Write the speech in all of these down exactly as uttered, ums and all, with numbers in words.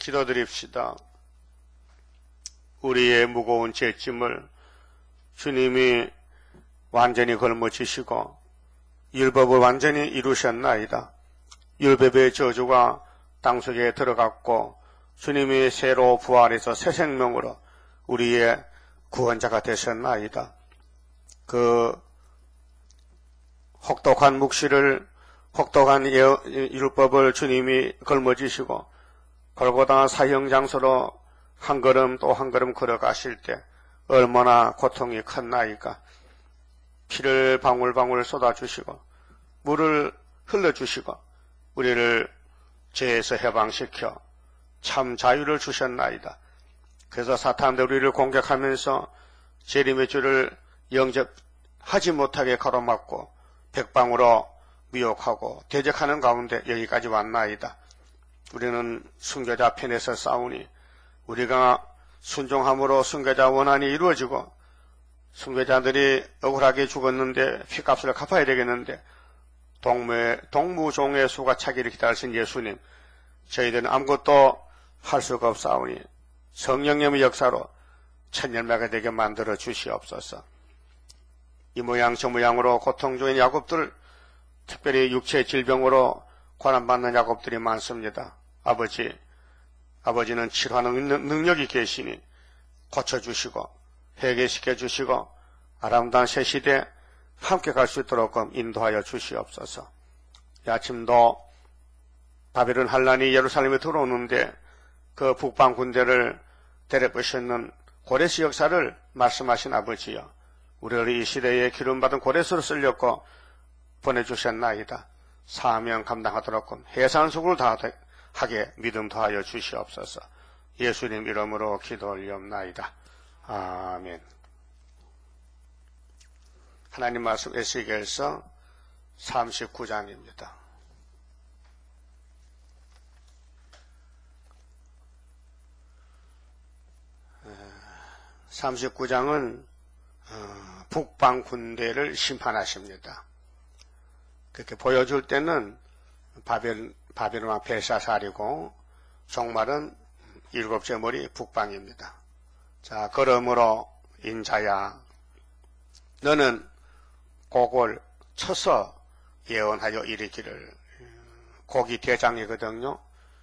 기도드립시다. 우리의 무거운 죄짐을 주님이 완전히 걸머지시고 율법을 완전히 이루셨나이다. 율법의 저주가 땅속에 들어갔고 주님이 새로 부활해서 새 생명으로 우리의 구원자가 되셨나이다. 그 혹독한 묵시를 혹독한 율법을 주님이 걸머지시고 골고다 사형 장소로 한 걸음 또 한 걸음 걸어가실 때 얼마나 고통이 컸나이까. 피를 방울방울 쏟아주시고 물을 흘러주시고 우리를 죄에서 해방시켜 참 자유를 주셨나이다. 그래서 사탄도 우리를 공격하면서 재림의 주를 영접하지 못하게 가로막고 백방으로 미혹하고 대적하는 가운데 여기까지 왔나이다. 우리는 순교자 편에서 싸우니 우리가 순종함으로 순교자 원한이 이루어지고 순교자들이 억울하게 죽었는데 피값을 갚아야 되겠는데 동무의, 동무종의 수가 차기를 기다리신 예수님, 저희들은 아무것도 할 수가 없사오니 성령님의 역사로 천년매가 되게 만들어 주시옵소서. 이 모양 저 모양으로 고통 중인 야곱들, 특별히 육체 질병으로 고난받는 야곱들이 많습니다. 아버지, 아버지는 치료하는 능력이 계시니 고쳐주시고 회개시켜 주시고 아름다운 새 시대 함께 갈 수 있도록 인도하여 주시옵소서. 이 아침도 바벨론 환란이 예루살렘에 들어오는데 그 북방 군대를 데려보시는 고레스 역사를 말씀하신 아버지여, 우리를 이 시대에 기름받은 고레스로 쓰려고 보내주셨나이다. 사명 감당하도록 해산수고를 다하게 믿음 더하여 주시옵소서. 예수님 이름으로 기도 올리옵나이다. 아멘. 하나님 말씀 에스겔서 삼십구 장입니다. 삼십구 장은 북방 군대를 심판하십니다. 그렇게 보여줄 때는 바벨, 바벨론 벨사살이고 종말은 일곱째 머리 북방입니다. 자, 그러므로 인자야, 너는 곡을 쳐서 예언하여 이르기를. 곡이 대장이거든요.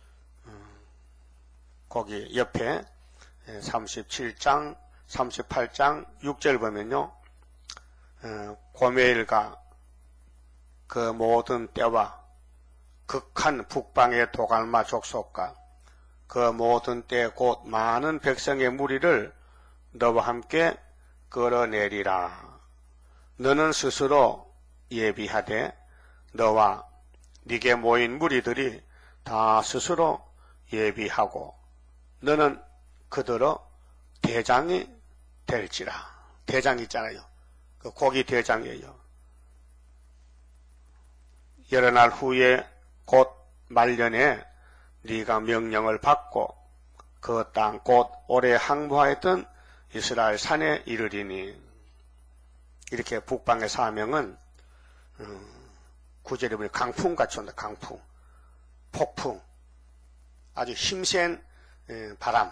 거기 옆에 삼십칠 장, 삼십팔 장 육 절 보면요, 고멜과 그 모든 때와 극한 북방의 도갈마 족속과 그 모든 때 곧 많은 백성의 무리를 너와 함께 끌어내리라. 너는 스스로 예비하되 너와 네게 모인 무리들이 다 스스로 예비하고 너는 그들로 대장이 될지라. 대장 있잖아요. 그 곡이 대장이에요. 여러 날 후에 곧 말년에 네가 명령을 받고 그 땅 곧 오래 항구하였던 이스라엘 산에 이르리니. 이렇게 북방의 사명은 음, 구절에 보면 강풍같이 온다. 강풍, 폭풍, 아주 힘센 에, 바람.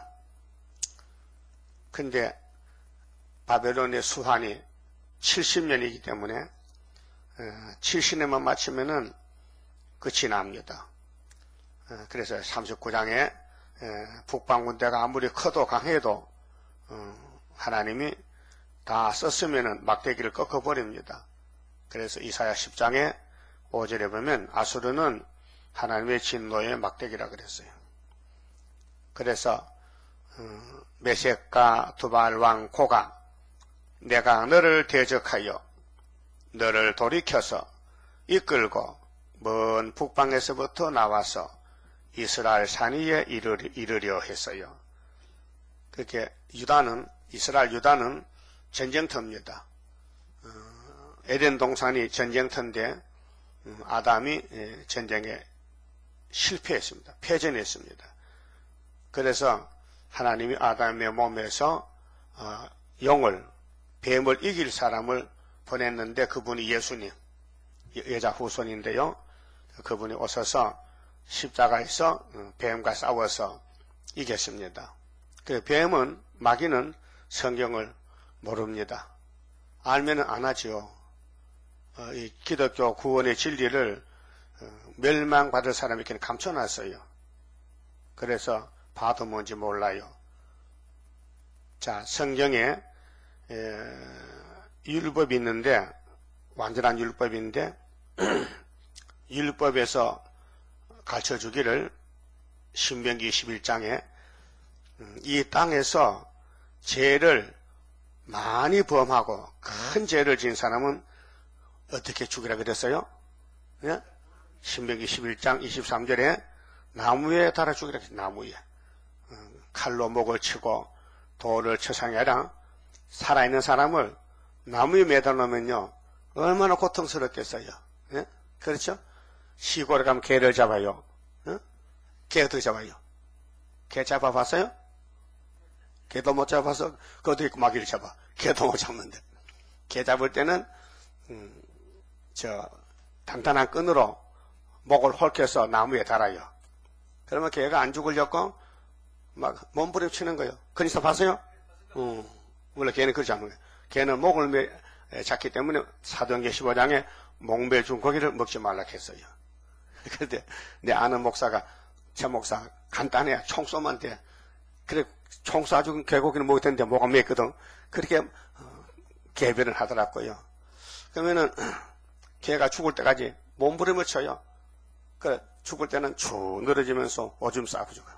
근데 바벨론의 수한이 칠십 년이기 때문에 에, 칠십 년만 마치면은 끝이 납니다. 에, 그래서 삼십구 장에 에, 북방 군대가 아무리 커도 강해도 어, 하나님이 다 썼으면은 막대기를 꺾어버립니다. 그래서 이사야 십 장에 오 절에 보면 아수르는 하나님의 진노의 막대기라 그랬어요. 그래서 어, 메섹과 두발 왕 고가 내가 너를 대적하여 너를 돌이켜서 이끌고 먼 북방에서부터 나와서 이스라엘 산 위에 이르려, 이르려 했어요. 그렇게 유다는, 이스라엘 유다는 전쟁터입니다. 어, 에덴 동산이 전쟁터인데 음, 아담이 예, 전쟁에 실패했습니다. 패전했습니다. 그래서 하나님이 아담의 몸에서 어, 영을, 뱀을 이길 사람을 보냈는데 그분이 예수님, 여자 후손인데요. 그분이 오셔서 십자가에서 뱀과 싸워서 이겼습니다. 그 뱀은, 마귀는 성경을 모릅니다. 알면 안 하지요. 어, 이 기독교 구원의 진리를 어, 멸망받을 사람에게는 감춰놨어요. 그래서 봐도 뭔지 몰라요. 자, 성경에 에, 율법이 있는데, 완전한 율법인데 율법에서 가르쳐주기를 신명기 십일 장에 이 땅에서 죄를 많이 범하고 큰 죄를 지은 사람은 어떻게 죽이라 그랬어요? 예? 신명기 십일 장 이십삼 절에 나무에 달아 죽이라 그랬어요. 나무에. 칼로 목을 치고 돌을 쳐상이 아니라 살아있는 사람을 나무에 매달아 놓으면요 얼마나 고통스럽겠어요. 예? 그렇죠? 시골에 가면 개를 잡아요. 예? 개 어떻게 잡아요? 개 잡아봤어요? 개도 못 잡아서 그 어떻게 마귀를 잡아? 개도 못 잡는데. 개 잡을 때는 음, 저 단단한 끈으로 목을 홀켜서 나무에 달아요. 그러면 개가 안 죽으려고 막 몸부림치는 거예요. 그니까 봤어요? 음, 원래 개는 그렇지 않은 거예요. 개는 목을 매, 잡기 때문에 사도행전 십오 장에 목매 준 고기를 먹지 말라 했어요. 그런데 내 아는 목사가, 제 목사 간단해. 총 쏘면 돼. 그래, 총 쏴준 개고기는 먹을 텐데 뭐가 맵거든. 그렇게 어, 개변을 하더라고요. 그러면은 개가 죽을 때까지 몸부림을 쳐요. 그 죽을 때는 쭉 늘어지면서 오줌 싸고 죽어요.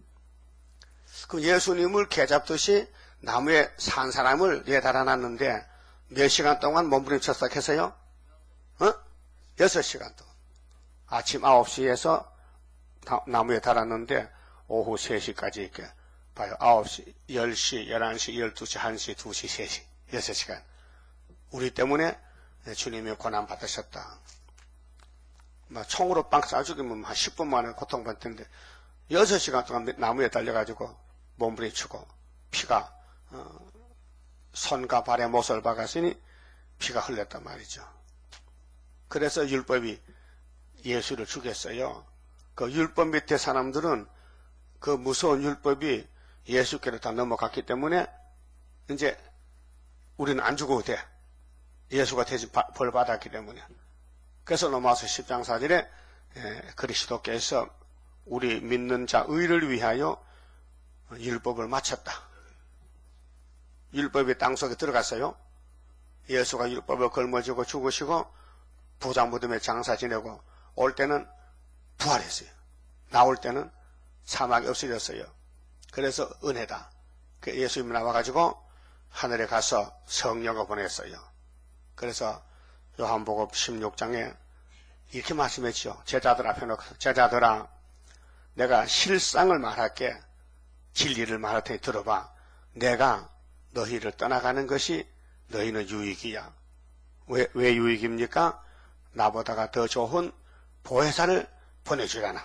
그 예수님을 개 잡듯이 나무에 산 사람을 내달아 놨는데 몇 시간 동안 몸부림 쳤다 했어요? 어? 여섯 시간 동안. 아침 아홉 시에서 나무에 달았는데 오후 세 시까지 이렇게 봐요. 아홉 시, 열 시, 열한 시, 열두 시, 한 시, 두 시, 세 시. 여섯 시간. 우리 때문에 주님이 고난 받으셨다. 막 총으로 빵 쏴 죽이면 한 십 분 만에 고통받을 텐데 여섯 시간 동안 나무에 달려가지고 몸부림 치고 피가 어, 손과 발에 못을 박았으니 피가 흘렀단 말이죠. 그래서 율법이 예수를 죽였어요. 그 율법 밑에 사람들은 그 무서운 율법이 예수께로 다 넘어갔기 때문에 이제 우리는 안 죽어도 돼. 예수가 대신 벌 받았기 때문에. 그래서 로마서 십 장 사 절에 그리스도께서 우리 믿는 자 의를 위하여 율법을 마쳤다. 율법이 땅속에 들어갔어요. 예수가 율법을 걸머지고 죽으시고 부자 무덤에 장사 지내고 올 때는 부활했어요. 나올 때는 사막이 없어졌어요. 그래서 은혜다. 예수님이 나와가지고 하늘에 가서 성령을 보냈어요. 그래서 요한복음 십육 장에 이렇게 말씀했죠. 제자들 앞에 놓고 제자들아 내가 실상을 말할게. 진리를 말할 테니 들어봐. 내가 너희를 떠나가는 것이 너희는 유익이야. 왜, 왜 유익입니까? 나보다가 더 좋은 보혜사를 보내주려나.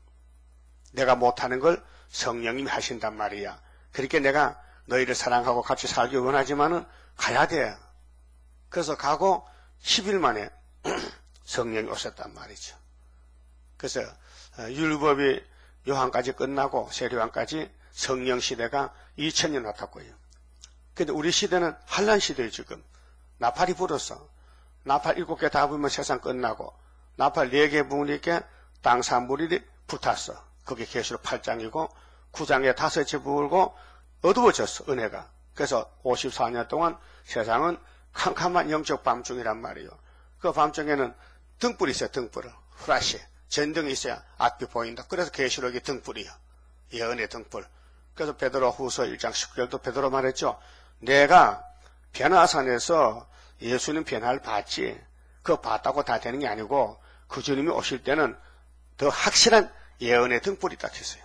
내가 못하는 걸 성령님이 하신단 말이야. 그렇게 내가 너희를 사랑하고 같이 살기 원하지만은 가야 돼. 그래서 가고 십 일 만에 성령이 오셨단 말이죠. 그래서 율법이 요한까지 끝나고 세례요한까지 성령 시대가 이천 년 왔다고요. 근데 우리 시대는 한란 시대예요. 지금 나팔이 불었어. 나팔 일곱 개 다 불면 세상 끝나고 나팔 네 개 부으니까 땅 산물이 붙었어. 그게 계시록 팔 장이고 구 장에 다섯째 불고 어두워졌어. 은혜가. 그래서 오십사 년 동안 세상은 캄캄한 영적 밤중이란 말이에요. 그 밤중에는 등불이 있어요. 등불을. 후라시. 전등이 있어야 앞이 보인다. 그래서 계시록이 등불이요. 예언의 등불. 그래서 베드로 후서 일 장 십구 절도 베드로 말했죠. 내가 변화산에서 예수님 변화를 봤지. 그거 봤다고 다 되는 게 아니고 그 주님이 오실 때는 더 확실한 예언의 등불이 딱 했어요.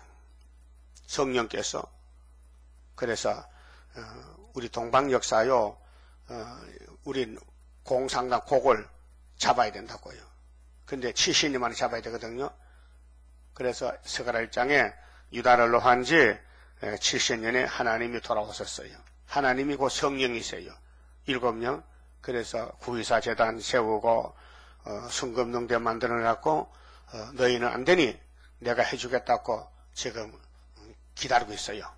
성령께서. 그래서 우리 동방 역사요. 우리 공상당 곡을 잡아야 된다고요. 근데 칠십 년 만에 잡아야 되거든요. 그래서 스가랴 일 장에 유다를 한 지 칠십 년에 하나님이 돌아오셨어요. 하나님이 곧 성령이세요. 일곱 명. 그래서 구이사 재단 세우고 어, 순금능대 만들어놨고 어, 너희는 안 되니 내가 해주겠다고 지금 기다리고 있어요.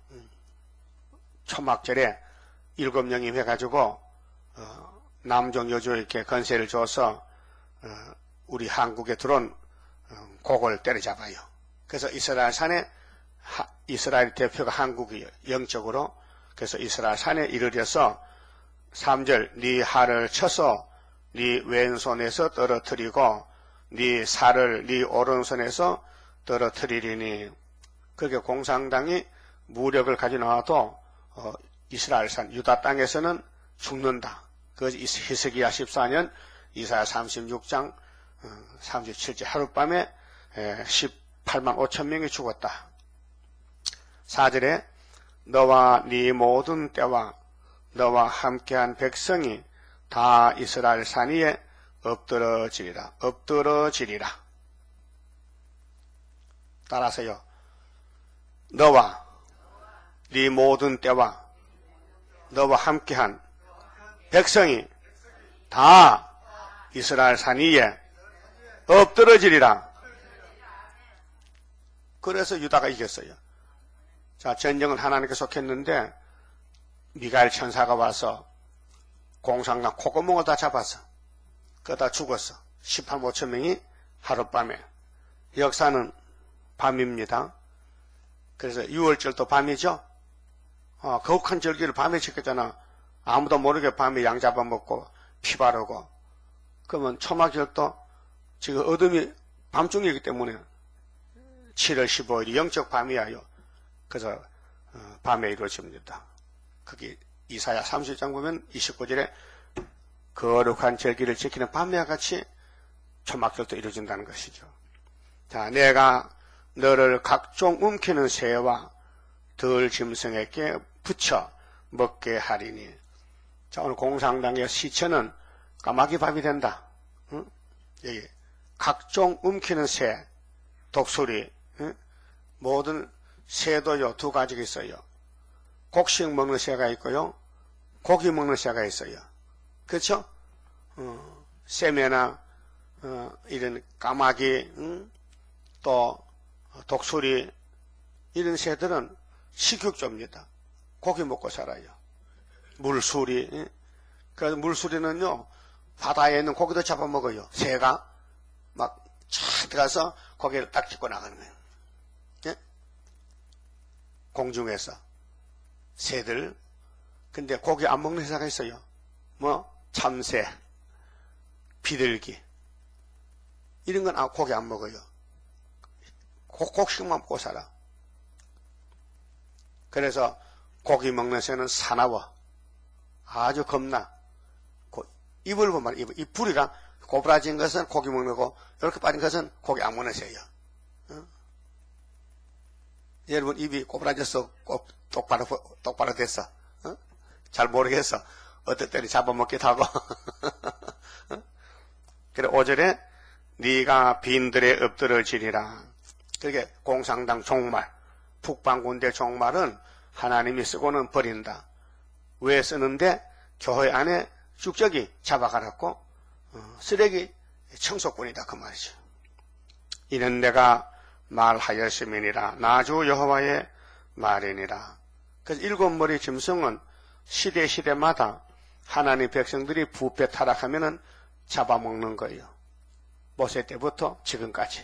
초막절에 일곱 명이 해가지고 어, 남종 여주에게 건세를 줘서 어, 우리 한국에 들어온 어, 곡을 때려잡아요. 그래서 이스라엘 산에 하, 이스라엘 대표가 한국이에요. 영적으로. 그래서 이스라엘 산에 이르러서 삼 절 네 하를 쳐서 네 왼손에서 떨어뜨리고 네 살을 네 오른손에서 떨어뜨리리니. 그렇게 공산당이 무력을 가지고 나와도 어, 이스라엘산 유다 땅에서는 죽는다. 그 히스기야 십사 년 이사야 삼십육 장 어, 삼십칠 절 하룻밤에 에, 십팔만 오천 명이 죽었다. 사 절에 너와 네 모든 때와 너와 함께한 백성이 다 이스라엘 산 위에 엎드러지리라. 엎드러지리라. 따라서요. 너와 네 모든 때와 너와 함께한 백성이 다 이스라엘 산 위에 엎드러지리라. 그래서 유다가 이겼어요. 자, 전쟁은 하나님께 속했는데 미가엘 천사가 와서 공산당 콧구멍을 다 잡았어. 그러다 죽었어. 십팔만 오천 명이 하룻밤에. 역사는 밤입니다. 그래서 유월절도 밤이죠. 어, 거룩한 절기를 밤에 지켰잖아. 아무도 모르게 밤에 양 잡아먹고 피 바르고. 그러면 초막절도 지금 어둠이 밤중이기 때문에 칠월 십오일이 영적 밤이야요. 그래서 어, 밤에 이루어집니다. 거기 이사야 삼십 장 보면 이십구 절에 거룩한 절기를 지키는 밤과 같이 초막절도 이루어진다는 것이죠. 자, 내가 너를 각종 움키는 새와 덜 짐승에게 붙여 먹게 하리니. 자, 오늘 공산당의 시체는 까마귀 밥이 된다. 응? 여기 각종 움키는 새, 독수리, 응? 모든 새도요 두 가지가 있어요. 곡식 먹는 새가 있고요, 고기 먹는 새가 있어요. 그렇죠? 어, 새매나 어, 이런 까마귀, 응? 또 독수리 이런 새들은 식육조입니다. 고기 먹고 살아요. 물수리, 응? 그래서 물수리는요 바다에 있는 고기도 잡아먹어요. 새가 막 차 들어가서 고기를 딱 짚고 나가는 거예요. 예? 공중에서 새들. 근데 고기 안 먹는 새가 있어요. 뭐 참새, 비둘기 이런 건 아, 고기 안 먹어요. 곡식만 먹고 살아. 그래서 고기 먹는 새는 사나워. 아주 겁나. 입을 보면 입, 입 부리가 고부라진 것은 고기 먹는 거고 이렇게 빠진 것은 고기 안 먹는 새예요. 어? 여러분 입이 고부라져서 똑바로 똑바로 됐어. 어? 잘 모르겠어. 어떨 때는 잡아먹기도 하고. 어? 그래 오 절에 네가 빈들에 엎드러지리라. 그게 공산당 종말, 북방군대 종말은 하나님이 쓰고는 버린다. 왜 쓰는데? 교회 안에 쭉저기 잡아가라고 어, 쓰레기 청소꾼이다 그 말이죠. 이는 내가 말하였음이니라. 나주 여호와의 말이니라. 그래서 일곱 머리 짐승은 시대 시대마다 하나님 백성들이 부패 타락하면은 잡아먹는 거예요. 모세 때부터 지금까지.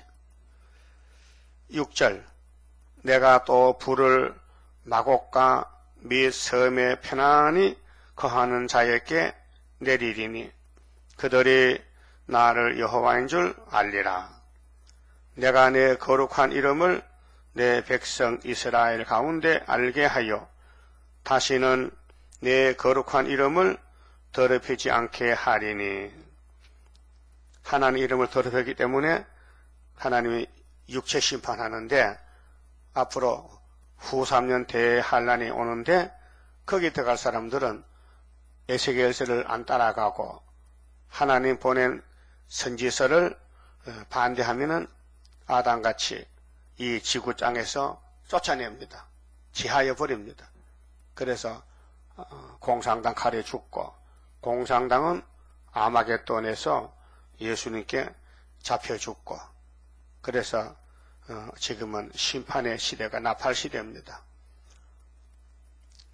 육 절 내가 또 불을 마곡과 및 섬에 편안히 거하는 자에게 내리리니 그들이 나를 여호와인 줄 알리라. 내가 내 거룩한 이름을 내 백성 이스라엘 가운데 알게 하여 다시는 내 거룩한 이름을 더럽히지 않게 하리니. 하나님 이름을 더럽히기 때문에 하나님이 육체 심판하는데 앞으로 후 삼 년 대환란이 오는데 거기 들어갈 사람들은 에스겔서를 안 따라가고 하나님 보낸 선지서를 반대하면은 아담같이 이 지구장에서 쫓아냅니다. 지하여 버립니다. 그래서 공산당 칼에 죽고 공산당은 아마겟돈에서 예수님께 잡혀 죽고 그래서 지금은 심판의 시대가 나팔 시대입니다.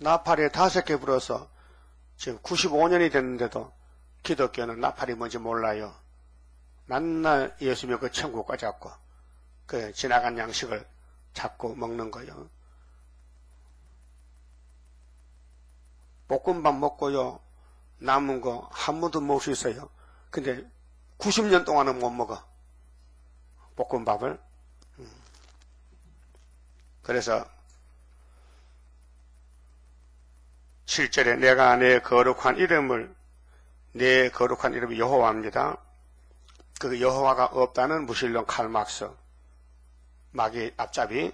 나팔이 다섯 개 불어서 지금 구십오 년이 됐는데도 기독교는 나팔이 뭔지 몰라요. 맨날 예수님 그 천국과 잡고 그 지나간 양식을 잡고 먹는 거요. 볶음밥 먹고요. 남은 거 한 번도 먹을 수 있어요. 근데 구십 년 동안은 못 먹어. 볶음밥을. 그래서 칠 절에 내가 내 거룩한 이름을 내 거룩한 이름이 여호와입니다. 그 여호와가 없다는 무신론 칼막스 마귀 앞잡이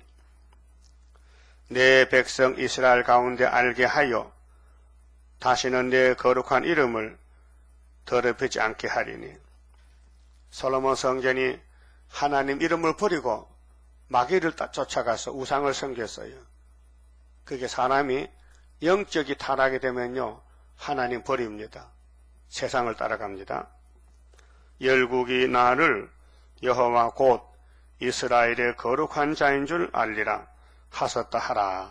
내 백성 이스라엘 가운데 알게 하여 다시는 내 거룩한 이름을 더럽히지 않게 하리니. 솔로몬 성전이 하나님 이름을 버리고 마귀를 쫓아가서 우상을 섬겼어요. 그게 사람이 영적이 타락이 되면요 하나님 버립니다. 세상을 따라갑니다. 열국이 나를 여호와 곧 이스라엘의 거룩한 자인 줄 알리라 하셨다 하라.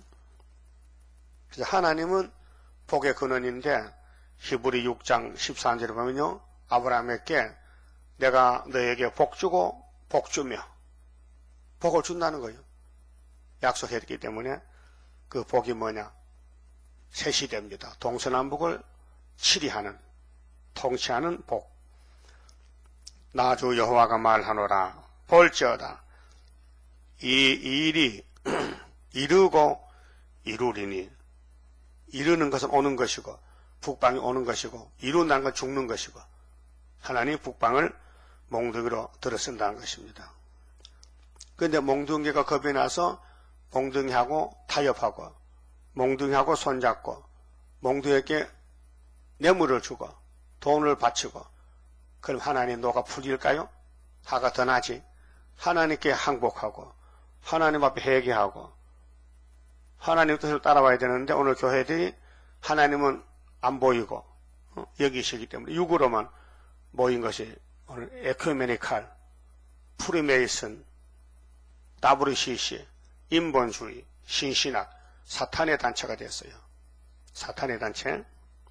그래서 하나님은 복의 근원인데 히브리 육 장 십사 절에 보면요 아브라함에게 내가 너에게 복 주고 복 주며 복을 준다는 거예요. 약속했기 때문에 그 복이 뭐냐? 새 시대입니다. 동서남북을 치리하는 통치하는 복. 나 주 여호와가 말하노라 볼지어다 이 일이 이루고 이루리니. 이루는 것은 오는 것이고 북방이 오는 것이고 이룬다는 건 죽는 것이고 하나님 북방을 몽둥이로 들어쓴다는 것입니다. 그런데 몽둥이가 겁이 나서 몽둥이하고 타협하고 몽둥이하고 손잡고 몽둥이에게 뇌물을 주고 돈을 바치고 그럼 하나님 노가 풀릴까요? 화가 더 나지. 하나님께 항복하고 하나님 앞에 회개하고 하나님 뜻을 따라와야 되는데 오늘 교회들이 하나님은 안 보이고 어? 여기시기 때문에 육으로만 모인 것이 오늘 에큐메니칼, 프리메이슨, 더블유씨씨, 인본주의, 신신학, 사탄의 단체가 됐어요. 사탄의 단체.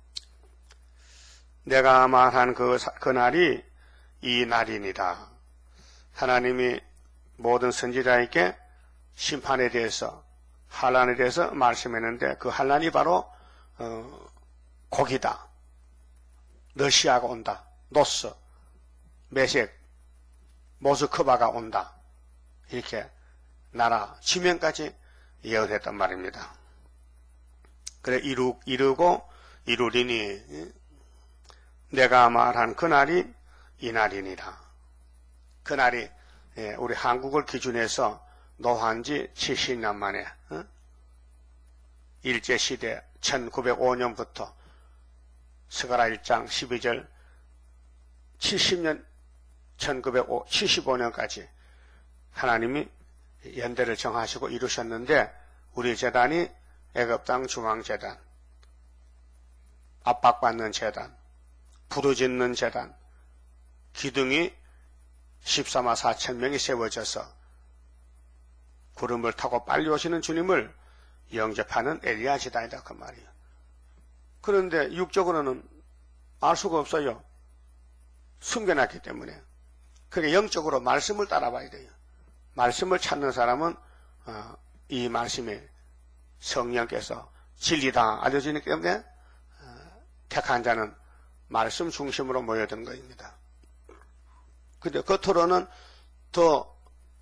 내가 말한 그, 그 날이 이 날이니라. 하나님이 모든 선지자에게 심판에 대해서 환란에 대해서 말씀했는데 그 환란이 바로 어, 고기다. 러시아가 온다. 노스, 메색, 모스크바가 온다. 이렇게 나라 지명까지 예언했단 말입니다. 그래 이루, 이루고 이루리니 내가 말한 그날이 이날이니라. 그날이 우리 한국을 기준해서 노한지 칠십 년 만에 어? 일제시대 천구백오 년부터 스가랴 일 장 십이 절 칠십 년 천구백칠십오 년까지 하나님이 연대를 정하시고 이루셨는데 우리 재단이 애굽 땅 중앙재단, 압박받는 재단, 부르짖는 재단, 기둥이 십사만 사천 명이 세워져서 구름을 타고 빨리 오시는 주님을 영접하는 엘리야 재단이다 그 말이에요. 그런데 육적으로는 알 수가 없어요. 숨겨놨기 때문에. 그게 영적으로 말씀을 따라봐야 돼요. 말씀을 찾는 사람은 어, 이 말씀에 성령께서 진리다 알려지기 때문에 어, 택한 자는 말씀 중심으로 모여든 것입니다. 근데 겉으로는 더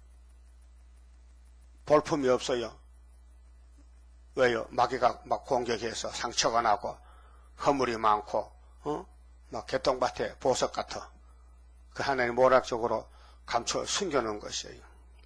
볼품이 없어요. 왜요? 마귀가 막 공격해서 상처가 나고 허물이 많고 어? 막 개똥밭에 보석 같아. 그 하나님 모락적으로 감춰 숨겨놓은 것이에요.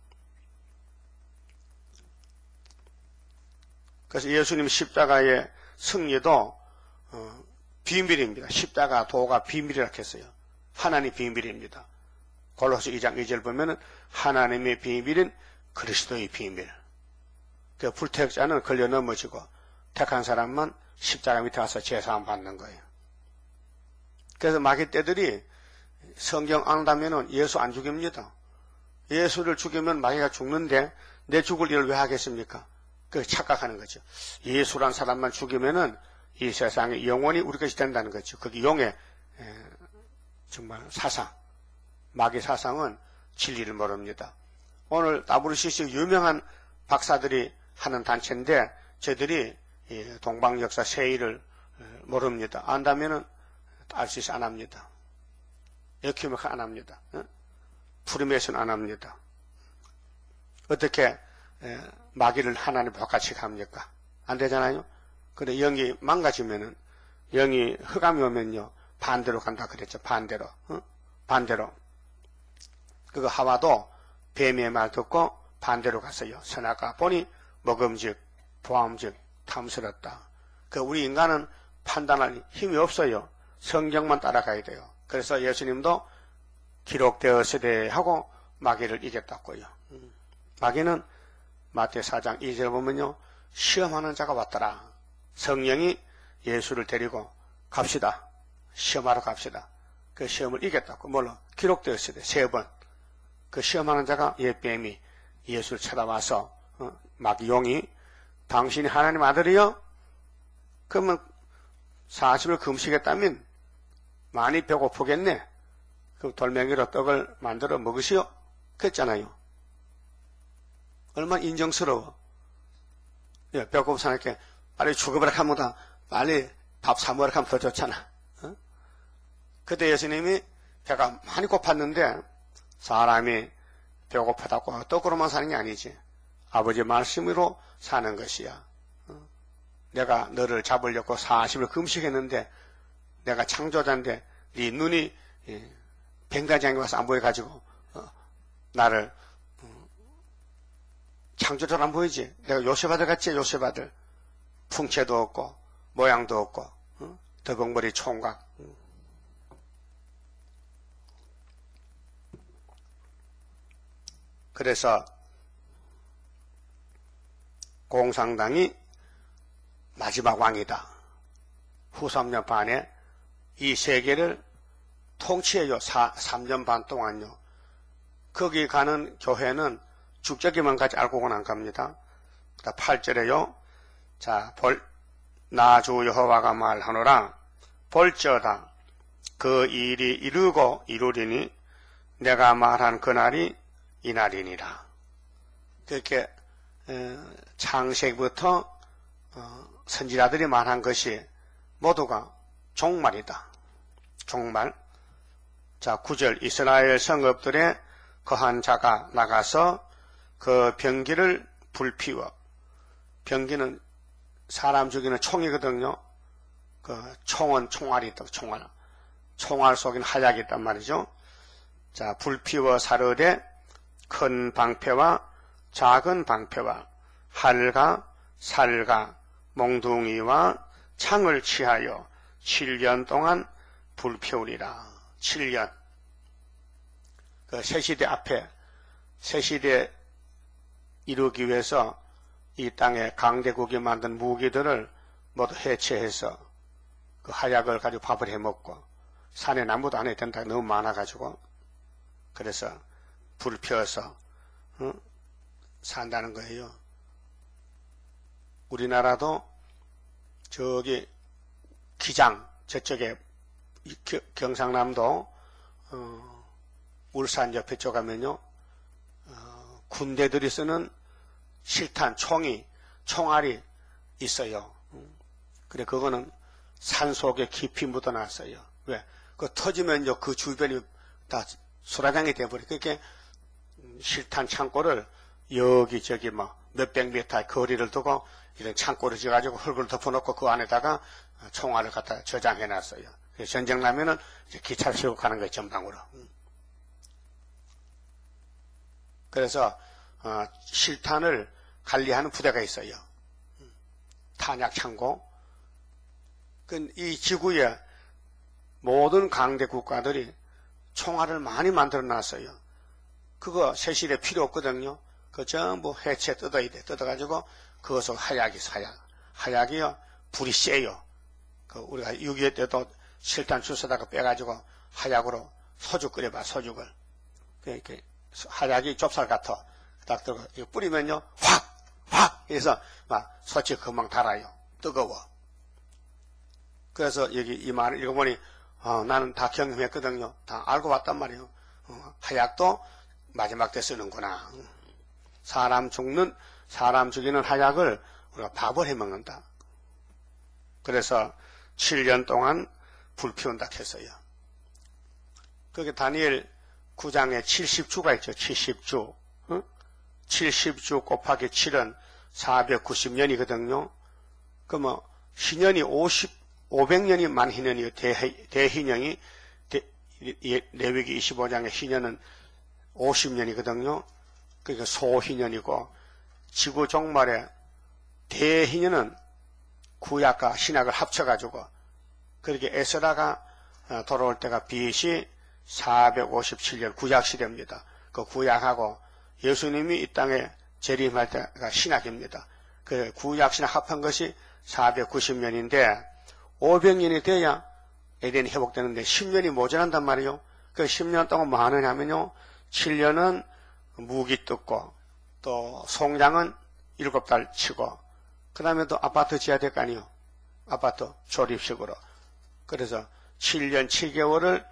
그래서 예수님 십자가의 승리도 어, 비밀입니다. 십자가 도가 비밀이라고 했어요. 하나님 비밀입니다. 골로새 이 장 이 절 보면은 하나님의 비밀인 그리스도의 비밀. 그 불택자는 걸려 넘어지고 택한 사람만 십자가 밑에 가서 제사함 받는 거예요. 그래서 마귀 떼들이 성경 안 한다면은 예수 안 죽입니다. 예수를 죽이면 마귀가 죽는데 내 죽을 일을 왜 하겠습니까? 그 착각하는 거죠. 예수란 사람만 죽이면은 이 세상에 영원히 우리 것이 된다는 거죠. 그게 용의 에, 정말 사상, 마귀 사상은 진리를 모릅니다. 오늘 더블유씨씨 유명한 박사들이 하는 단체인데 저희들이 동방역사 세일을 모릅니다. 안다면은 알수있어 안 합니다. 에큐메크 안 합니다. 프리메이슨 안 합니다. 어떻게 마귀를 하나님 바깥이 갑니까? 안 되잖아요. 근데 영이 망가지면은 영이 흑암이 오면요 반대로 간다 그랬죠. 반대로 어? 반대로. 그거 하와도 뱀의 말 듣고 반대로 갔어요. 선악과 보니 먹음직 보암직 탐스럽다. 그 우리 인간은 판단할 힘이 없어요. 성경만 따라가야 돼요. 그래서 예수님도 기록되었으되 하고 마귀를 이겼다고요. 마귀는 마태 사 장 이 절 보면요. 시험하는 자가 왔더라. 성령이 예수를 데리고 갑시다. 시험하러 갑시다. 그 시험을 이겼다고. 뭘로? 기록되었으되 세 번. 그 시험하는 자가 예 뱀이 예수를 찾아와서 어, 마귀 용이 당신이 하나님 아들이요? 그러면 사십 일 금식했다면 많이 배고프겠네. 그 돌멩이로 떡을 만들어 먹으시오. 그랬잖아요. 얼마나 인정스러워. 예, 배고픈 사람께 빨리 죽어버려 하면 빨리 밥 사먹으라 하면 더 좋잖아. 어? 그때 예수님이 배가 많이 고팠는데 사람이 배고프다고 떡으로만 사는 게 아니지. 아버지 말씀으로 사는 것이야. 어? 내가 너를 잡으려고 사십 일 금식했는데 내가 창조자인데 네 눈이 예, 뱅가지한 게 와서 안 보여가지고 어, 나를 어, 창조자로 안 보이지. 내가 요셉아들 같지. 요셉아들 풍채도 없고 모양도 없고 어? 더벅머리 총각. 어. 그래서 공산당이 마지막 왕이다. 후 삼 년 반에 이 세계를 통치해요. 삼 년 반 동안요. 거기 가는 교회는 죽적이만 가지 알고는 안 갑니다. 팔 절에요. 자, 벌, 나 주 여호와가 말하노라. 볼지어다. 그 일이 이루고 이루리니 내가 말한 그날이 이날이니라. 그렇게 창세기부터 선지자들이 말한 것이 모두가 종말이다. 종말. 자, 구 절 이스라엘 성읍들의 거한 자가 나가서 그 병기를 불피워. 병기는 사람 죽이는 총이거든요. 그 총은 총알이 있다. 총알. 총알 속에는 하약이 있단 말이죠. 자, 불피워 사르되 큰 방패와 작은 방패와 활과 살과 몽둥이와 창을 취하여 칠 년 동안 불피우리라. 칠 년. 그 새시대 앞에 새시대 이루기 위해서 이 땅에 강대국이 만든 무기들을 모두 해체해서 그 하약을 가지고 밥을 해먹고 산에 나무도 안 해야 된다. 너무 많아가지고. 그래서 불 피워서 어? 산다는 거예요. 우리나라도 저기 기장 저쪽에 경상남도 어, 울산 옆에 쪽 가면요 어, 군대들이 쓰는 실탄 총이 총알이 있어요. 그래 그거는 산 속에 깊이 묻어놨어요. 왜? 그 터지면요 그 주변이 다 수라장이 돼버려. 그렇게 실탄 창고를 여기저기 뭐 몇백 미터 거리를 두고 이런 창고를 지어가지고 흙을 덮어놓고 그 안에다가 총알을 갖다 저장해놨어요. 전쟁 나면은 이제 기차를 세우고 가는 거예요, 전방으로. 그래서 어, 실탄을 관리하는 부대가 있어요. 탄약 창고. 이 지구에 모든 강대 국가들이 총알을 많이 만들어 놨어요. 그거 세실에 필요 없거든요. 그거 전부 해체 뜯어야 돼. 뜯어가지고 그것을 하약이 있어, 하약. 하약이요, 불이 세요. 그 우리가 육이오 때도 실탄 주워다가 빼가지고 하약으로 소주 끓여봐, 소죽을. 이렇게 하약이 좁쌀 같아. 딱 들고 이거 뿌리면요, 확! 확! 그래서 막 소치 금방 달아요. 뜨거워. 그래서 여기 이 말을 읽어보니 어, 나는 다 경험했거든요. 다 알고 왔단 말이에요. 어, 하약도 마지막 때 쓰는구나. 사람 죽는 사람 죽이는 하약을 우리가 밥을 해먹는다. 그래서 칠 년 동안 불 피운다 했어요. 그게 다니엘 구 장에 칠십 주가 있죠. 칠십 주. 어? 칠십 주 곱하기 칠은 사백구십 년이거든요. 그러면 희년이 오십, 오백 년이 만희년이요. 대, 대희년이, 대, 레위기 이십오 장의 희년은 오십 년이거든요. 그러니까 소희년이고, 지구 종말에 대희년은 구약과 신약을 합쳐가지고, 그렇게 에스라가 돌아올 때가 비시 사백오십칠 년 구약시대입니다. 그 구약하고 예수님이 이 땅에 재림할 때가 신약입니다. 그 구약 신약 합한 것이 사백구십 년인데 오백 년이 돼야 에덴이 회복되는데 십 년이 모자란단 말이에요. 그 십 년 동안 뭐 하느냐면요. 칠 년은 무기 뜯고 또 송장은 일곱 달 치고 그 다음에 또 아파트 지어야 될 거 아니에요. 아파트 조립식으로. 그래서 칠 년 칠 개월을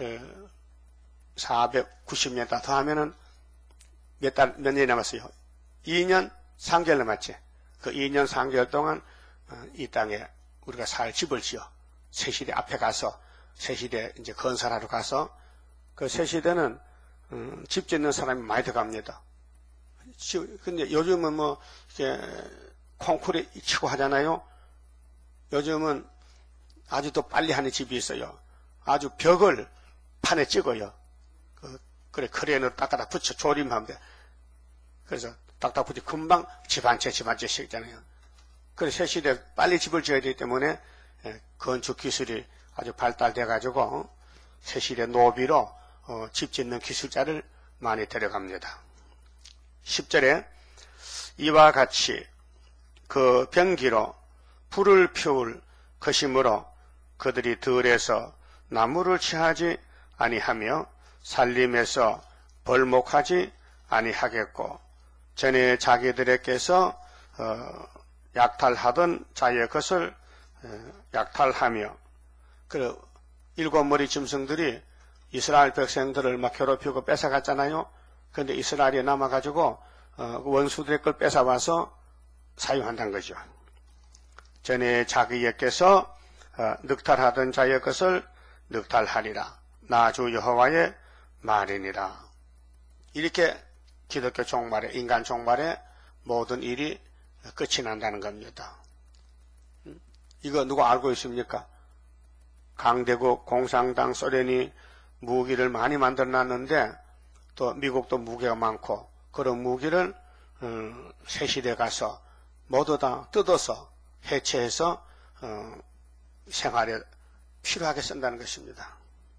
사백구십 년 다 더하면은 몇 달, 몇 년이 남았어요? 이 년 삼 개월 남았지. 그 이 년 삼 개월 동안 이 땅에 우리가 살 집을 지어 새시대 앞에 가서 새시대 이제 건설하러 가서 그 새시대는 음, 집 짓는 사람이 많이 들어갑니다. 근데 요즘은 뭐 이렇게 콩쿠리 치고 하잖아요. 요즘은 아주 더 빨리 하는 집이 있어요. 아주 벽을 판에 찍어요. 그, 그래, 크레인으로 딱딱딱 붙여 조림하면 돼. 그래서 딱딱 붙여 금방 집 한 채, 집 한 채씩 있잖아요. 그래서 새 시대 빨리 집을 지어야 되기 때문에 예, 건축 기술이 아주 발달돼가지고 어, 새 시대 노비로 어, 집 짓는 기술자를 많이 데려갑니다. 십 절에 이와 같이 그 병기로 불을 피울 것이므로 그들이 들에서 나무를 취하지 아니하며 살림에서 벌목하지 아니하겠고 전에 자기들에게서 어, 약탈하던 자의 것을 어, 약탈하며 그 일곱 머리 짐승들이 이스라엘 백성들을 막 괴롭히고 뺏어갔잖아요. 그런데 이스라엘에 남아가지고 어, 원수들의 걸 뺏어와서 사용한다는 거죠. 전에 자기에게서 어, 늑탈하던 자의 것을 늑탈하리라. 나 주 여호와의 말이니라. 이렇게 기독교 종말에 인간 종말에 모든 일이 끝이 난다는 겁니다. 이거 누가 알고 있습니까? 강대국 공산당 소련이 무기를 많이 만들어놨는데 또 미국도 무기가 많고 그런 무기를 음, 새시대 가서 모두 다 뜯어서 해체해서 어, 생활에 필요하게 쓴다는 것입니다.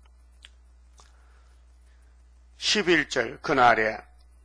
십일 절 그날에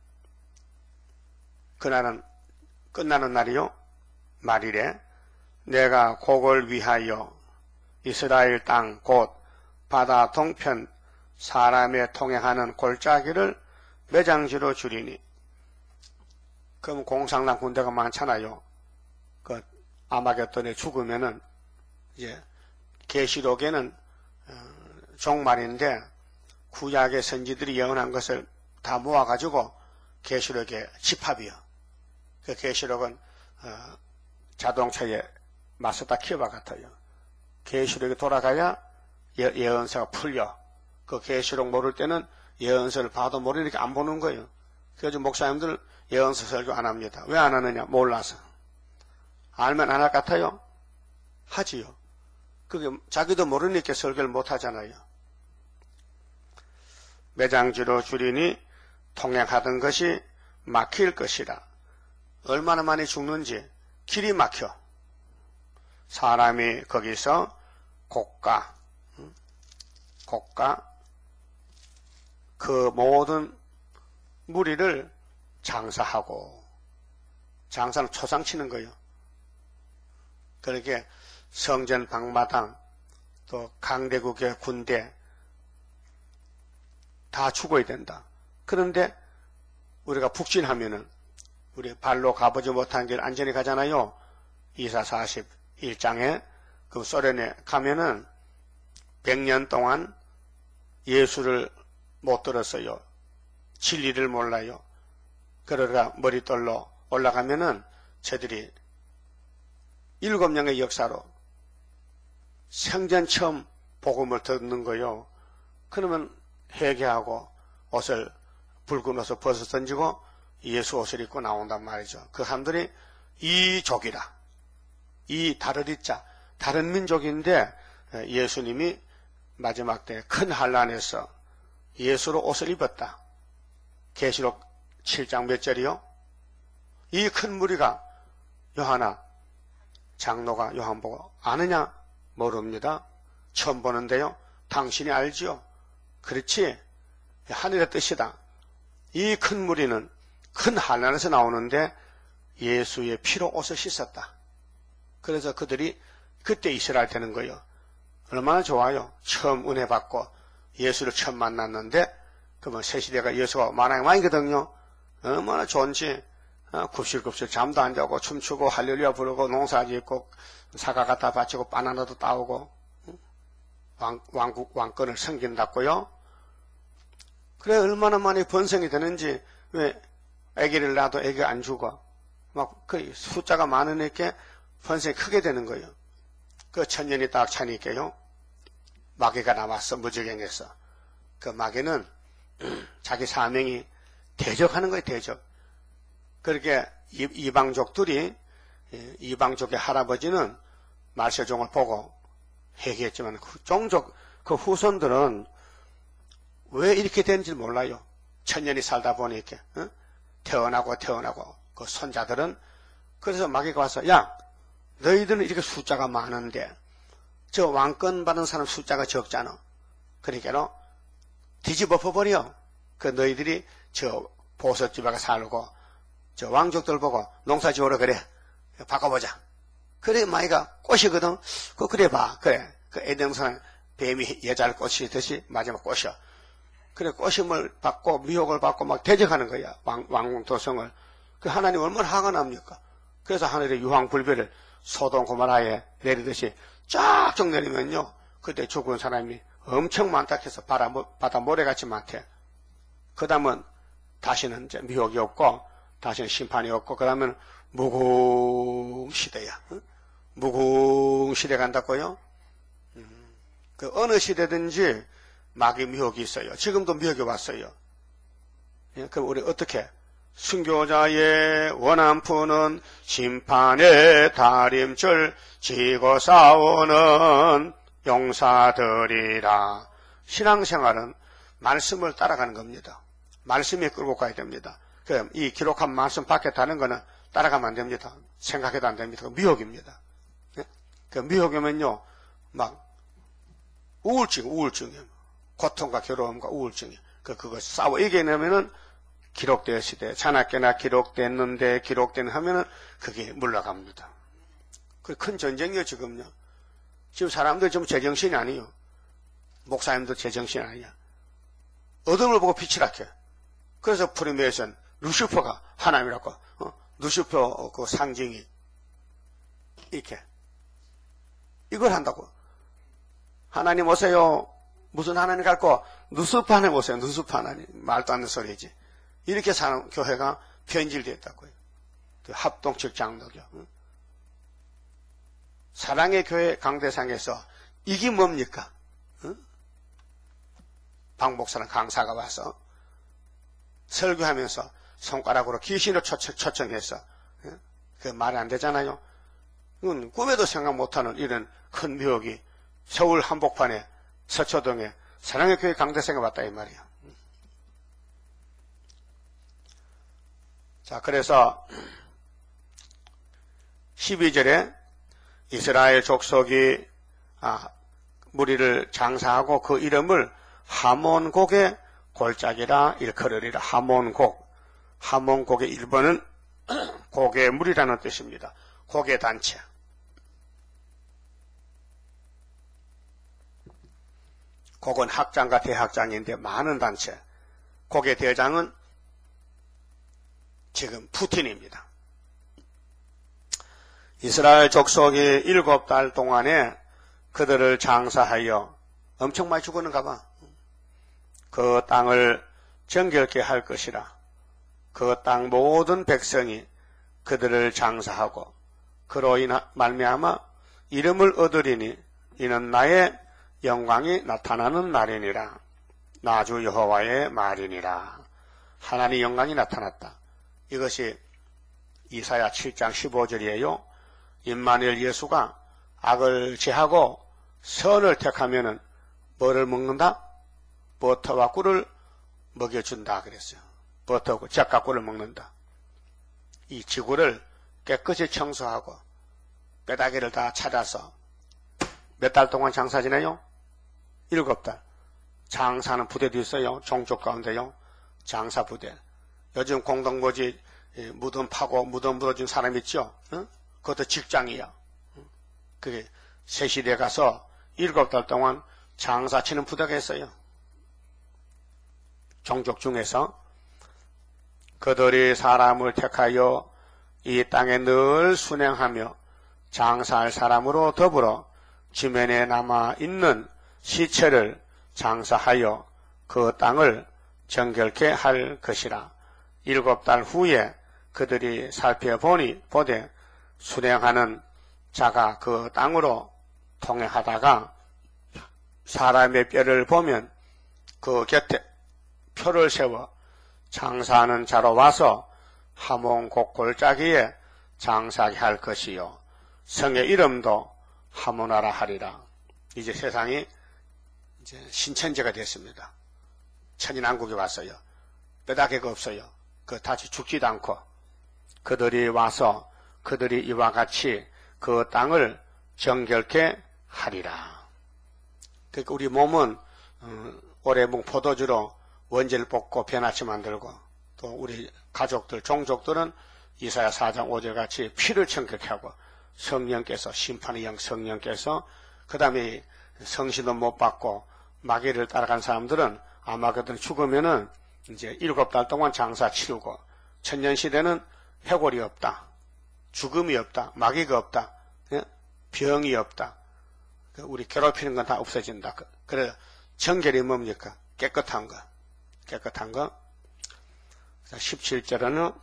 그날은 끝나는 날이요. 말일에 내가 곡을 위하여 이스라엘 땅 곧 바다 동편 사람의 통행하는 골짜기를 매장지로 줄이니 그럼 공산당 군대가 많잖아요. 그 아마겟돈에 죽으면은 이제 계시록에는 어, 종말인데 구약의 선지들이 예언한 것을 다 모아가지고 계시록에 집합이요. 그 계시록은 어, 자동차의 마스다 키와 같아요. 계시록이 돌아가야 예, 예언서가 풀려. 그 계시록 모를 때는 예언서를 봐도 모르니까 안 보는 거예요. 그래서 목사님들 예언서 설교 안 합니다. 왜 안 하느냐? 몰라서. 알면 안 할 것 같아요? 하지요. 그게 자기도 모르니까 설교를 못 하잖아요. 매장지로 줄이니 통행하던 것이 막힐 것이라. 얼마나 많이 죽는지 길이 막혀. 사람이 거기서 고가, 고가 그 모든 무리를 장사하고, 장사는 초상치는 거예요. 그렇게 성전 방마당 또 강대국의 군대 다 죽어야 된다. 그런데 우리가 북진하면은 우리 발로 가보지 못한 길 안전히 가잖아요. 이사 사십일 장에 그 소련에 가면은 백 년 동안 예수를 못 들었어요. 진리를 몰라요. 그러다 머리떨로 올라가면은 저들이 일곱 년의 역사로 생전 처음 복음을 듣는 거요. 그러면 회개하고 옷을 붉은 옷을 벗어 던지고 예수 옷을 입고 나온단 말이죠. 그 사람들이 이족이라, 이 다르리자, 다른 민족인데 예수님이 마지막 때 큰 환란에서 예수로 옷을 입었다. 계시록 칠 장 몇 절이요? 이 큰 무리가 요하나 장로가 요한 보고 아느냐? 모릅니다. 처음 보는데요. 당신이 알지요? 그렇지. 하늘의 뜻이다. 이 큰 무리는 큰 환난에서 나오는데 예수의 피로 옷을 씻었다. 그래서 그들이 그때 이스라엘 되는 거예요. 얼마나 좋아요. 처음 은혜 받고 예수를 처음 만났는데 그러면 새 시대가 예수가 만왕의 왕이거든요. 얼마나 좋은지. 어, 굽실굽실 잠도 안 자고 춤추고 할렐루야 부르고 농사 짓고 사과 갖다 바치고 바나나도 따오고 왕, 왕국 왕권을 섬긴다고요. 그래 얼마나 많이 번성이 되는지. 왜 아기를 낳아도 아기가 안 죽어. 막 그 숫자가 많으니까 번성이 크게 되는 거예요. 그 천년이 딱 차니까요. 마귀가 나왔어. 무지경에서. 그 마귀는 자기 사명이 대적하는 거예요. 대적. 그렇게 이방족들이, 이방족의 할아버지는 말세종을 보고 회개했지만 그 종족, 그 후손들은 왜 이렇게 되는지 몰라요. 천년이 살다 보니까 어? 태어나고 태어나고 그 손자들은. 그래서 마귀가 와서 야 너희들은 이렇게 숫자가 많은데 저 왕권 받은 사람 숫자가 적잖아. 그러니까 뒤집어 버려. 그 너희들이 저 보석집에 살고 저 왕족들 보고 농사 지으러 그래. 바꿔보자. 그래 마귀가 꽃이거든. 그 그래 봐. 그래. 그 에덴산 뱀이 여자를 꼬시듯이 마지막 꼬셔. 그래 꼬심을 받고 미혹을 받고 막 대적하는 거야. 왕, 왕궁 도성을. 그 하나님 얼마나 화가 납니까? 그래서 하늘의 유황불배를 소돔 고모라에 내리듯이 쫙쫙 내리면요. 그때 죽은 사람이 엄청 많다 해서 바다, 바다 모래같이 많대. 그 다음은 다시는 이제 미혹이 없고 다시는 심판이 없고 그 다음은 무궁시대야. 응? 무궁시대 간다고요? 음, 그 어느 시대든지 마귀 미혹이 있어요. 지금도 미혹이 왔어요. 예, 그럼 우리 어떻게? 순교자의 원한푸는 심판의 다림줄 지고 싸우는 용사들이라. 신앙생활은 말씀을 따라가는 겁니다. 말씀에 끌고 가야 됩니다. 그럼 이 기록한 말씀 밖에 다른 거는 따라가면 안 됩니다. 생각해도 안 됩니다. 미혹입니다. 예? 그 미혹이면요, 막 우울증, 우울증이에요. 고통과 괴로움과 우울증이. 그 그거 싸워 이겨내면은 기록될 시대, 자나깨나 기록됐는데 기록된 하면은 그게 물러갑니다. 그 큰 전쟁이요 지금요. 지금 사람들 좀 제정신이 아니에요. 목사님도 제정신이 아니야. 어둠을 보고 빛을 하게. 그래서 프리메이션 루시퍼가 하나님이라고. 어? 루시퍼 그 상징이 이렇게 이걸 한다고. 하나님 오세요. 무슨 하나님 갖고 누수파 하나님 오세요. 누수파 하나님. 말도 안 되는 소리지. 이렇게 사는 교회가 변질됐다고요. 그 합동측 장로교. 응? 사랑의 교회 강대상에서 이게 뭡니까? 응? 박 목사는 강사가 와서 설교하면서 손가락으로 귀신을 초청, 초청해서 응? 그 말이 안 되잖아요. 이건 꿈에도 생각 못하는 이런 큰 묘역이 서울 한복판에 서초동에 사랑의 교회 강대상에 왔다 이 말이에요. 자, 그래서 십이 절에 이스라엘 족속이 아, 무리를 장사하고 그 이름을 하몬곡의 골짜기라 일컬으리라. 하몬곡. 하몬곡의 일 번은 곡의 무리라는 뜻입니다. 곡의 단체. 곡은 학장과 대학장인데 많은 단체. 곡의 대장은 지금 푸틴입니다. 이스라엘 족속이 일곱 달 동안에 그들을 장사하여 엄청 많이 죽었는가 봐. 그 땅을 정결케 할 것이라. 그 땅 모든 백성이 그들을 장사하고 그로 인하 말미암아 이름을 얻으리니 이는 나의 영광이 나타나는 날이니라. 나주 여호와의 말이니라. 하나님의 영광이 나타났다. 이것이 이사야 칠 장 십오 절이에요. 임마누엘 예수가 악을 제하고 선을 택하면은 뭐를 먹는다? 버터와 꿀을 먹여준다 그랬어요. 버터고 젓과 꿀을 먹는다. 이 지구를 깨끗이 청소하고 뼈다귀를 다 찾아서 몇 달 동안 장사 지내요? 일곱 달. 장사하는 부대도 있어요. 종족 가운데요. 장사 부대. 요즘 공동묘지 무덤 파고 무덤 묻어준 사람 있죠? 응? 그것도 직장이야. 그게 세시대 가서 일곱 달 동안 장사 치는 부대가 있어요. 종족 중에서 그들이 사람을 택하여 이 땅에 늘 순행하며 장사할 사람으로 더불어 지면에 남아있는 시체를 장사하여 그 땅을 정결케 할 것이라. 일곱 달 후에 그들이 살펴보니 보되 순행하는 자가 그 땅으로 통행하다가 사람의 뼈를 보면 그 곁에 표를 세워 장사하는 자로 와서 하몬곡골짜기에 장사하게 할 것이요 성의 이름도 하모나라 하리라. 이제 세상이 이제 신천지가 됐습니다. 천인왕국이 왔어요. 뼈다귀가 없어요. 그 다시 죽지도 않고 그들이 와서 그들이 이와 같이 그 땅을 정결케 하리라. 그러니까 우리 몸은 어, 올해 묵 포도주로 원재를 뽑고 변화치 만들고 또 우리 가족들 종족들은 이사야 사 장 오 절 같이 피를 정결케 하고 성령께서 심판의 영 성령께서 그 다음에 성신도 못 받고 마귀를 따라간 사람들은 아마 그들 죽으면은 이제 일곱 달 동안 장사 치르고 천년시대는 해골이 없다. 죽음이 없다. 마귀가 없다. 병이 없다. 우리 괴롭히는 건 다 없어진다. 그래 정결이 뭡니까? 깨끗한 거. 깨끗한 거. 십칠 절에는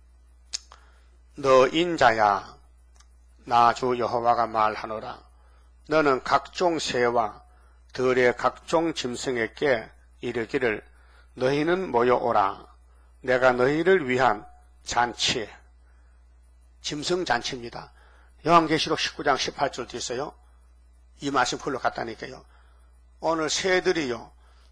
너 인자야 나 주 여호와가 말하노라. 너는 각종 새와 들의 각종 짐승에게 이르기를 너희는 모여오라. 내가 너희를 위한 잔치. 짐승 잔치입니다. 요한계시록 십구 장 십팔 절도 있어요. 이 말씀 풀로 갔다니까요. 오늘 새들이요.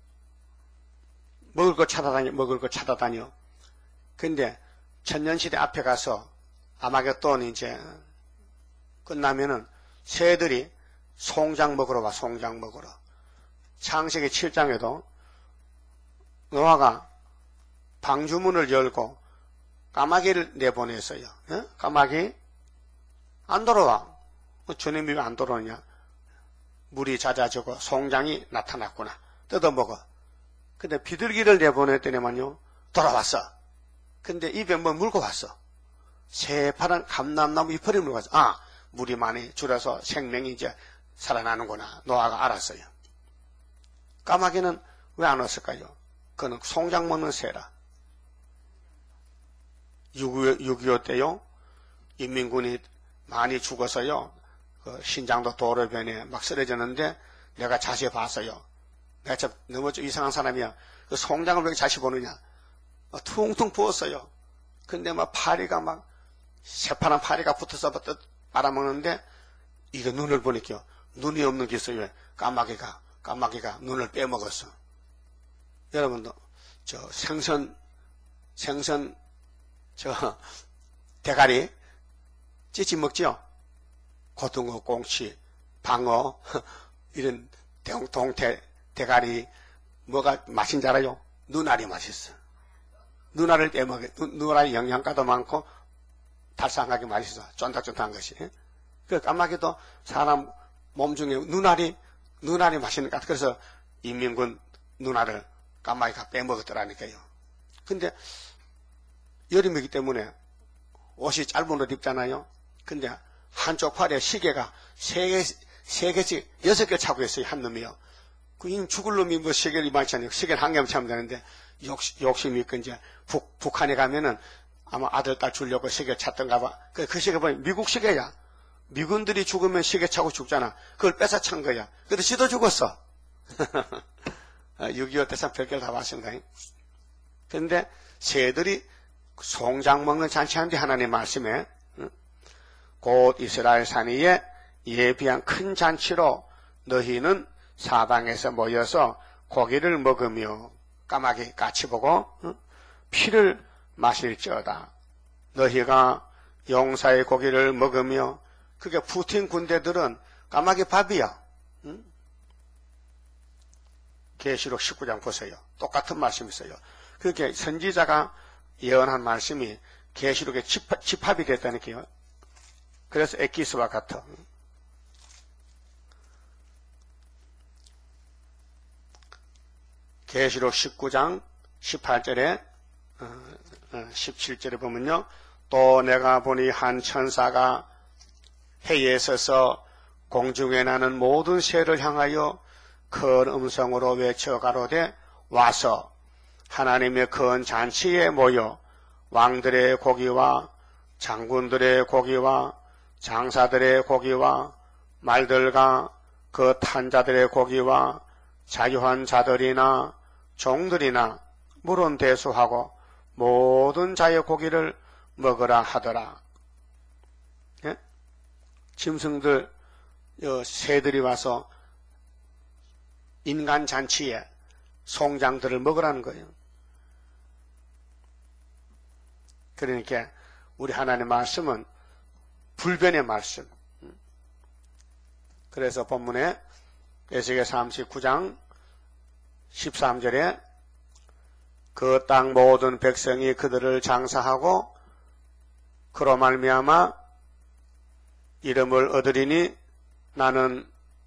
먹을 거 찾아다녀, 먹을 거 찾아다녀. 근데 천년시대 앞에 가서 아마겟돈 이제 끝나면은 새들이 송장 먹으러 와, 송장 먹으러. 창세기 칠 장에도 노아가 방주문을 열고 까마귀를 내보냈어요. 어? 까마귀 안 돌아와. 주님이 왜 안 돌아오냐? 물이 잦아지고 송장이 나타났구나. 뜯어먹어. 근데 비둘기를 내보냈더니만요 돌아왔어. 근데 입에 뭐 물고 왔어. 새파란 감람나무 잎을 물고 왔어. 아, 물이 많이 줄어서 생명이 이제 살아나는구나. 노아가 알았어요. 까마귀는 왜 안 왔을까요? 그는 송장 먹는 새라. 육이오 때요. 인민군이 많이 죽어서요. 그 신장도 도로변에 막 쓰러졌는데 내가 자세히 봤어요. 내가 참 너무 좀 이상한 사람이야. 그 송장을 왜 자세히 보느냐. 막 퉁퉁 부었어요. 근데 막 파리가 막 새파란 파리가 붙어서 빨아먹는데 이거 눈을 보니까 눈이 없는 게 있어요. 까마귀가 까마귀가 눈을 빼먹었어. 여러분도 저 생선 생선 저 대가리 찌찌 먹죠? 고등어, 꽁치, 방어 이런 동태 대가리 뭐가 맛있는지 알아요? 눈알이 맛있어. 눈알을 빼먹어. 눈알이 영양가도 많고 달상하게 맛있어. 쫀득쫀득한 것이. 그 까마귀도 사람 몸 중에 눈알이 눈알이 맛있는 것 같아. 그래서 인민군 눈알을 까마귀가 빼먹었더라니까요. 근데 여름이기 때문에 옷이 짧은 옷 입잖아요. 근데 한쪽 팔에 시계가 세 개, 세 개씩, 여섯 개 차고 있어요, 한 놈이요. 그, 이 죽을 놈이 뭐 시계를 많잖아요. 시계는 한 개만 차면 되는데, 욕심, 욕심이 있고, 이제, 북, 북한에 가면은 아마 아들, 딸 주려고 시계 찾던가 봐. 그, 그 시계 보면 미국 시계야. 미군들이 죽으면 시계 차고 죽잖아. 그걸 뺏어 찬 거야. 그래도 지도 죽었어. 육이오 대상 별걸 다 봤습니다. 그런데 새들이 송장 먹는 잔치하는데 하나님 말씀에 곧 이스라엘 산 위에 예비한 큰 잔치로 너희는 사방에서 모여서 고기를 먹으며 까마귀 같이 보고 피를 마실지어다. 너희가 용사의 고기를 먹으며 그게 푸틴 군대들은 까마귀 밥이야. 응? 계시록 십구 장 보세요. 똑같은 말씀이 있어요. 그렇게 선지자가 예언한 말씀이 계시록의 집합이 됐다니까요. 그래서 엑기스와 같아. 계시록 십구 장 십팔 절에 십칠 절에 보면요. 또 내가 보니 한 천사가 해에 서서 공중에 나는 모든 새를 향하여 큰 음성으로 외쳐 가로되 와서 하나님의 큰 잔치에 모여 왕들의 고기와 장군들의 고기와 장사들의 고기와 말들과 그 탄 자들의 고기와 자유한 자들이나 종들이나 물은 대수하고 모든 자의 고기를 먹으라 하더라. 예? 짐승들, 새들이 와서 인간 잔치에 송장들을 먹으라는 거예요. 그러니까 우리 하나님의 말씀은 불변의 말씀. 그래서 본문에 에스겔 삼십구 장 십삼 절에 그 땅 모든 백성이 그들을 장사하고 그로 말미암아 이름을 얻으리니 나는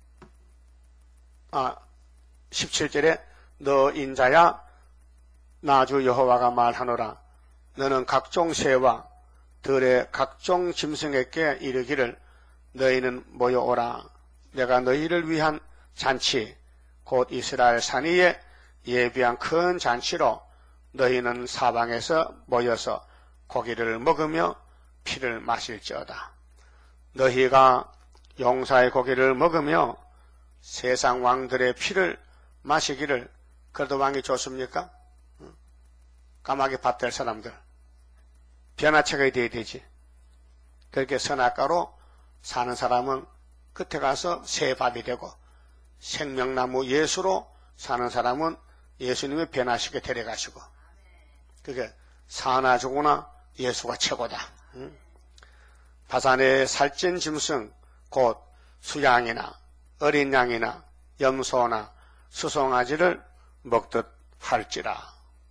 아 십칠 절에 너 인자야 나 주 여호와가 말하노라 너는 각종 새와 들의 각종 짐승에게 이르기를 너희는 모여오라 내가 너희를 위한 잔치 곧 이스라엘 산 위에 예비한 큰 잔치로 너희는 사방에서 모여서 고기를 먹으며 피를 마실지어다. 너희가 용사의 고기를 먹으며 세상 왕들의 피를 마시기를 그래도 왕이 좋습니까? 까마귀 밥 될 사람들 변화체가 돼야 되지. 그렇게 선악과로 사는 사람은 끝에 가서 새 밥이 되고 생명나무 예수로 사는 사람은 예수님의 변화시켜 데려가시고 그게 사나 죽으나 예수가 최고다. 응? 바산의 살찐 짐승 곧 수양이나 어린 양이나 염소나 수송아지를 먹듯 할지라.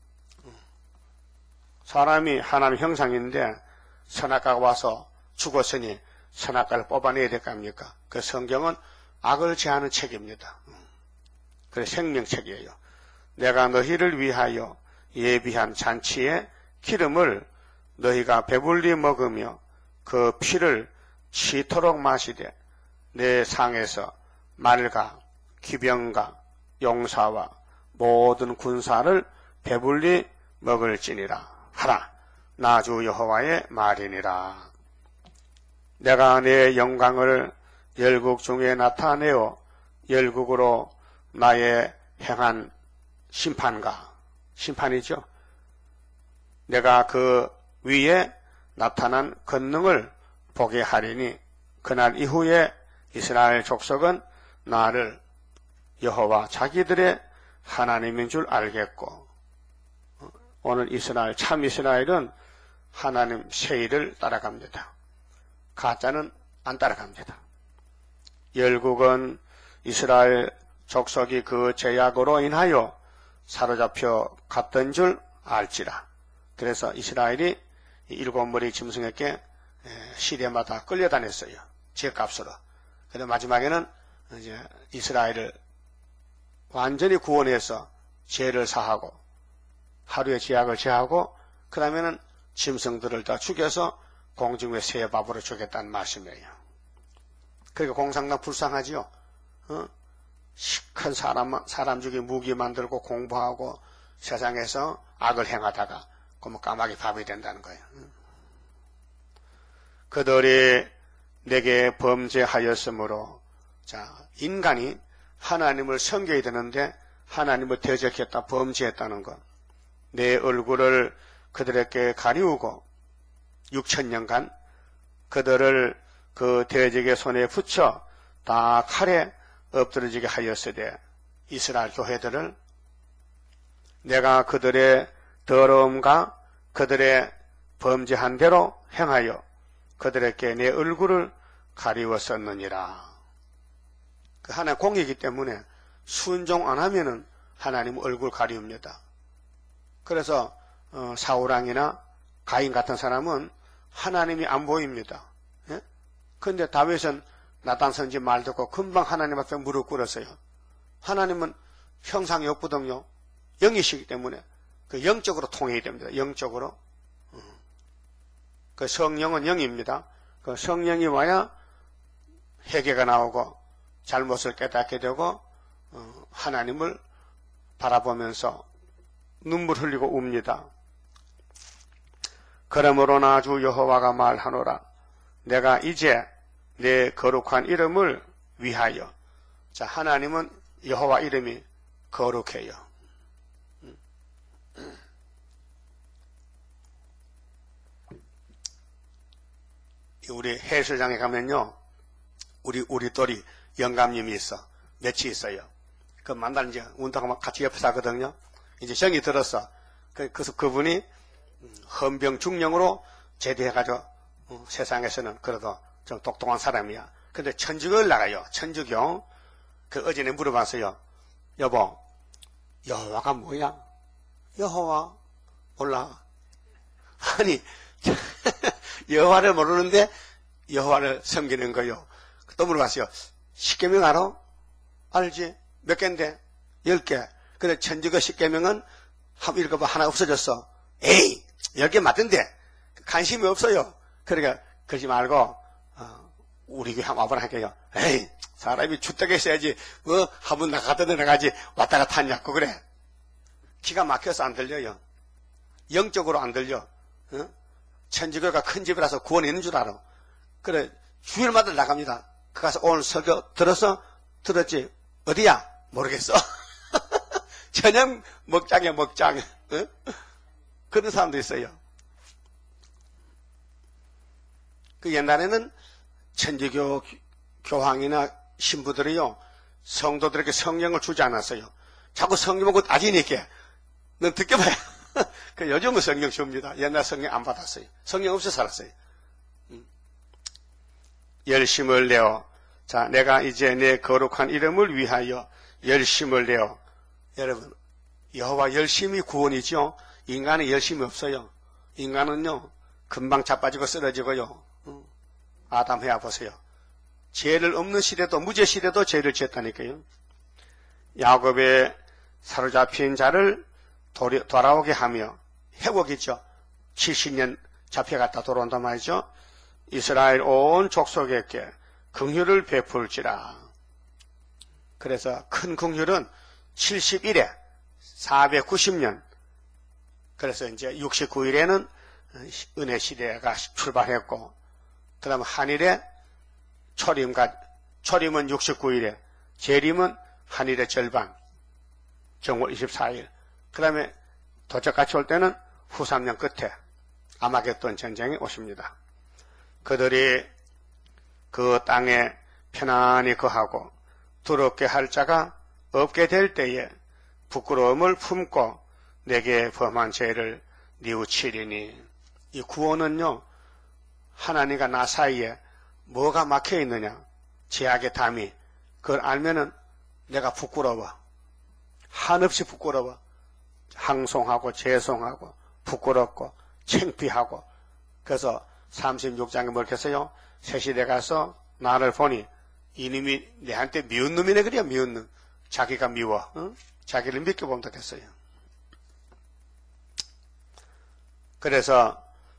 사람이 하나님의 형상인데 선악과가 와서 죽었으니 선악과를 뽑아내야 될 거 아닙니까? 그 성경은 악을 제하는 책입니다. 그래서 생명책이에요. 내가 너희를 위하여 예비한 잔치의 기름을 너희가 배불리 먹으며 그 피를 치도록 마시되 내 상에서 말과 기병과 용사와 모든 군사를 배불리 먹을지니라 하라. 나 주 여호와의 말이니라. 내가 내 영광을 열국 중에 나타내어 열국으로 나의 행한 심판가 심판이죠. 내가 그 위에 나타난 권능을 보게 하리니 그날 이후에 이스라엘 족속은 나를 여호와 자기들의 하나님인 줄 알겠고 오늘 이스라엘 참 이스라엘은 하나님 세일을 따라갑니다. 가짜는 안 따라갑니다. 열국은 이스라엘 족속이 그 제약으로 인하여 사로잡혀 갔던 줄 알지라. 그래서 이스라엘이 일곱 머리 짐승에게 시대마다 끌려다녔어요. 죄값으로. 그런데 마지막에는 이제 이스라엘을 완전히 구원해서 죄를 사하고 하루의 죄악을 제하고 그 다음에는 짐승들을 다 죽여서 공중의 새의 밥으로 주겠다는 말씀이에요. 그러니까 공산당 불쌍하지요. 어? 큰 사람, 사람 죽이 무기 만들고 공부하고 세상에서 악을 행하다가 그러면 까마귀 밥이 된다는 거예요. 그들이 내게 범죄하였으므로, 자, 인간이 하나님을 섬겨야 되는데 하나님을 대적했다, 범죄했다는 것. 내 얼굴을 그들에게 가리우고 육천 년간 그들을 그 대적의 손에 붙여 다 칼에 엎드러지게 하였으되, 이스라엘 교회들을 내가 그들의 더러움과 그들의 범죄한 대로 행하여 그들에게 내 얼굴을 가리웠었느니라. 그 하나님 공이기 때문에 순종 안 하면은 하나님 얼굴 가리웁니다. 그래서 어, 사울왕이나 가인 같은 사람은 하나님이 안 보입니다. 예? 그런데 다윗은 나단 선지 말 듣고 금방 하나님 앞에 무릎 꿇었어요. 하나님은 형상이 없거든요. 영이시기 때문에 그 영적으로 통해야 됩니다. 영적으로. 그 성령은 영입니다. 그 성령이 와야 회개가 나오고 잘못을 깨닫게 되고 어, 하나님을 바라보면서 눈물 흘리고 웁니다. 그러므로 나 주 여호와가 말하노라. 내가 이제 내 거룩한 이름을 위하여. 자, 하나님은 여호와 이름이 거룩해요. 우리 해수장에 가면요, 우리 우리 또리 영감님이 있어. 몇이 있어요. 그 만날 이제 운동하고 같이 옆에서 하거든요. 이제 정이 들었어. 그래서 그분이 헌병 중령으로 제대해가지고 어, 세상에서는 그래도 좀 똑똑한 사람이야. 근데 천주교를 나가요. 천주교. 그 어제내 물어봤어요. 여보, 여호와가 뭐야? 여호와 몰라. 아니 여호와를 모르는데 여호와를 섬기는 거요. 또 물어봤어요. 십계명 알아? 알지? 몇 개인데? 열 개. 근데 천주교 십계명은 한번 읽어봐. 하나 없어졌어. 에이, 열 개 맞던데 관심이 없어요. 그러니까 그러지 말고 어, 우리 교회 한번 와보라 할게요. 에이, 사람이 주택에 있어야지 뭐 한번 나갔다 내려가지 왔다 갔다 하냐고. 그래. 기가 막혀서 안 들려요. 영적으로 안 들려. 어? 천주교가 큰 집이라서 구원이 있는 줄 알아. 그래, 주일마다 나갑니다. 그 가서 오늘 설교 들어서 들었지. 어디야? 모르겠어. 저녁 먹장이야, 먹장. 어? 그런 사람도 있어요. 그 옛날에는 천주교 교황이나 신부들이요, 성도들에게 성령을 주지 않았어요. 자꾸 성령 보고 따지니까 넌 듣게 봐야. 그 요즘은 성령 줍니다. 옛날 성령 안 받았어요. 성령 없이 살았어요. 음. 열심을 내어. 자, 내가 이제 내 거룩한 이름을 위하여 열심을 내어. 여러분, 여호와 열심이 구원이죠. 인간은 열심이 없어요. 인간은요, 금방 자빠지고 쓰러지고요. 음. 아담 해야 보세요. 죄를 없는 시대도, 무죄 시대도 죄를 지었다니까요. 야곱의 사로잡힌 자를 도리, 돌아오게 하며, 회복이죠. 칠십 년 잡혀갔다 돌아온단 말이죠. 이스라엘 온 족속에게 긍휼을 베풀지라. 그래서 큰 긍휼은 칠십일에 사백구십 년. 그래서 이제 육십구 일에는 은혜 시대가 출발했고, 그 다음 한일에 초림과, 초림은 육십구 일에, 재림은 한일의 절반, 정월 이십사 일. 그 다음에 도적같이 올 때는 후 삼 년 끝에 아마겟돈 전쟁이 오십니다. 그들이 그 땅에 편안히 거하고 더럽게 할 자가 없게 될 때에 부끄러움을 품고 내게 범한 죄를 뉘우치리니. 이 구원은요, 하나님과 나 사이에 뭐가 막혀 있느냐, 죄악의 담이. 그걸 알면은 내가 부끄러워. 한없이 부끄러워. 항송하고 죄송하고 부끄럽고 창피하고. 그래서 삼십육 장에 뭐겠어요? 새시대 가서 나를 보니 이놈이 내한테 미운 놈이네. 그래요. 미운 놈. 자기가 미워. 응? 자기를 믿게 본다 됐어요. 그래서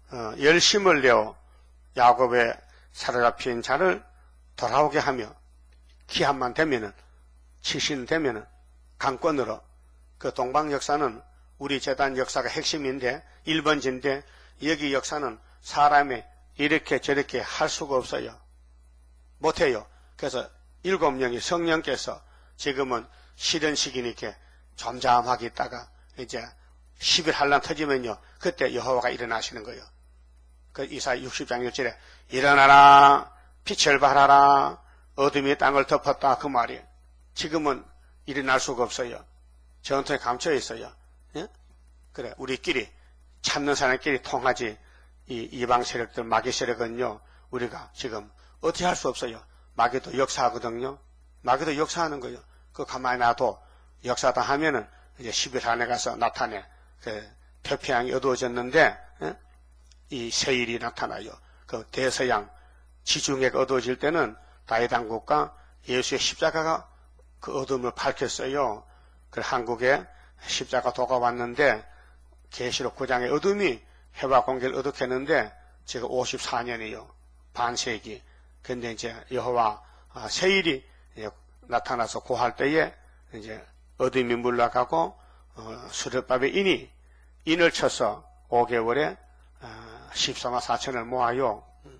어, 열심을 내어 야곱의 사로잡힌 자를 돌아오게 하며 기한만 되면은 칠신 되면은 강권으로 그 동방 역사는 우리 재단 역사가 핵심인데 일 번지인데 여기 역사는 사람이 이렇게 저렇게 할 수가 없어요. 못해요. 그래서 일곱 명이 성령께서 지금은 시련 시기니까 잠잠하게 있다가 이제 십일 한란 터지면요. 그때 여호와가 일어나시는 거예요. 그 이사야 육십 장 일 절에 일어나라 빛을 발하라 어둠이 땅을 덮었다 그 말이에요. 지금은 일어날 수가 없어요. 전투에 감춰 있어요. 예? 그래 우리끼리 참는 사람끼리 통하지 이 이방 세력들 마귀 세력은요. 우리가 지금 어떻게 할 수 없어요. 마귀도 역사하거든요. 마귀도 역사하는 거예요. 그 가만히 놔도 역사다 하면은 이제 십일 한에 가서 나타내. 그 태평양이 어두워졌는데 예? 이 세일이 나타나요. 그 대서양 지중해가 어두워질 때는 다윗왕국과 예수의 십자가가 그 어둠을 밝혔어요. 그 한국에 십자가 도가 왔는데 계시록 구 장의 어둠이 해와 공기를 어둡게 했는데 지금 오십사 년이요. 반세기. 근데 이제 여호와 세일이 나타나서 고할 때에 이제 어둠이 물러가고 어, 수렵밥의 인이 인을 쳐서 오 개월에 어, 십삼만 사천을 모아요.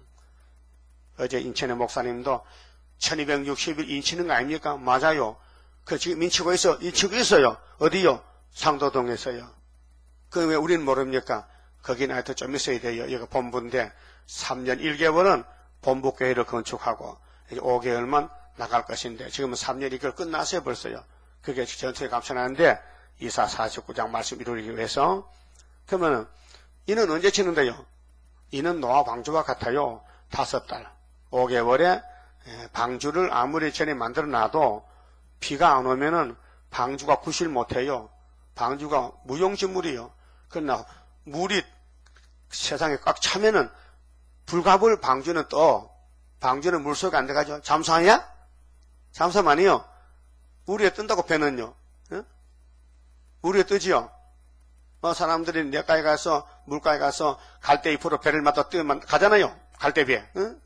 어제 인천의 목사님도 천이백육십 일 인치는 거 아닙니까? 맞아요. 그 지금 인치고 있어. 인치고 있어요. 어디요? 상도동에서요. 그 왜 우리는 모릅니까? 거기는 하여튼 좀 있어야 돼요. 여기가 본부인데 삼 년 일 개월은 본부교회를 건축하고 이제 오 개월만 나갈 것인데 지금은 삼 년 일 개월 끝났어요. 벌써요. 그게 전투에 감춰놨는데 이사 사십구 장 말씀 이루기 위해서 그러면은 이는 언제 치는데요? 이는 노아 방주와 같아요. 다섯 달 오 개월에 방주를 아무리 전에 만들어 놔도 비가 안 오면은 방주가 구실 못해요. 방주가 무용지물이요. 그러나 물이 세상에 꽉 차면은 불가불 방주는 또 방주는 물속에 안 들어가죠. 잠수하냐? 잠수하면 아니요. 물에 뜬다고 배는요. 응? 물에 뜨지요. 어, 사람들이 내가에 가서 물가에 가서 갈대 잎으로 배를 맞다 띄우면 가잖아요. 갈대비에. 응?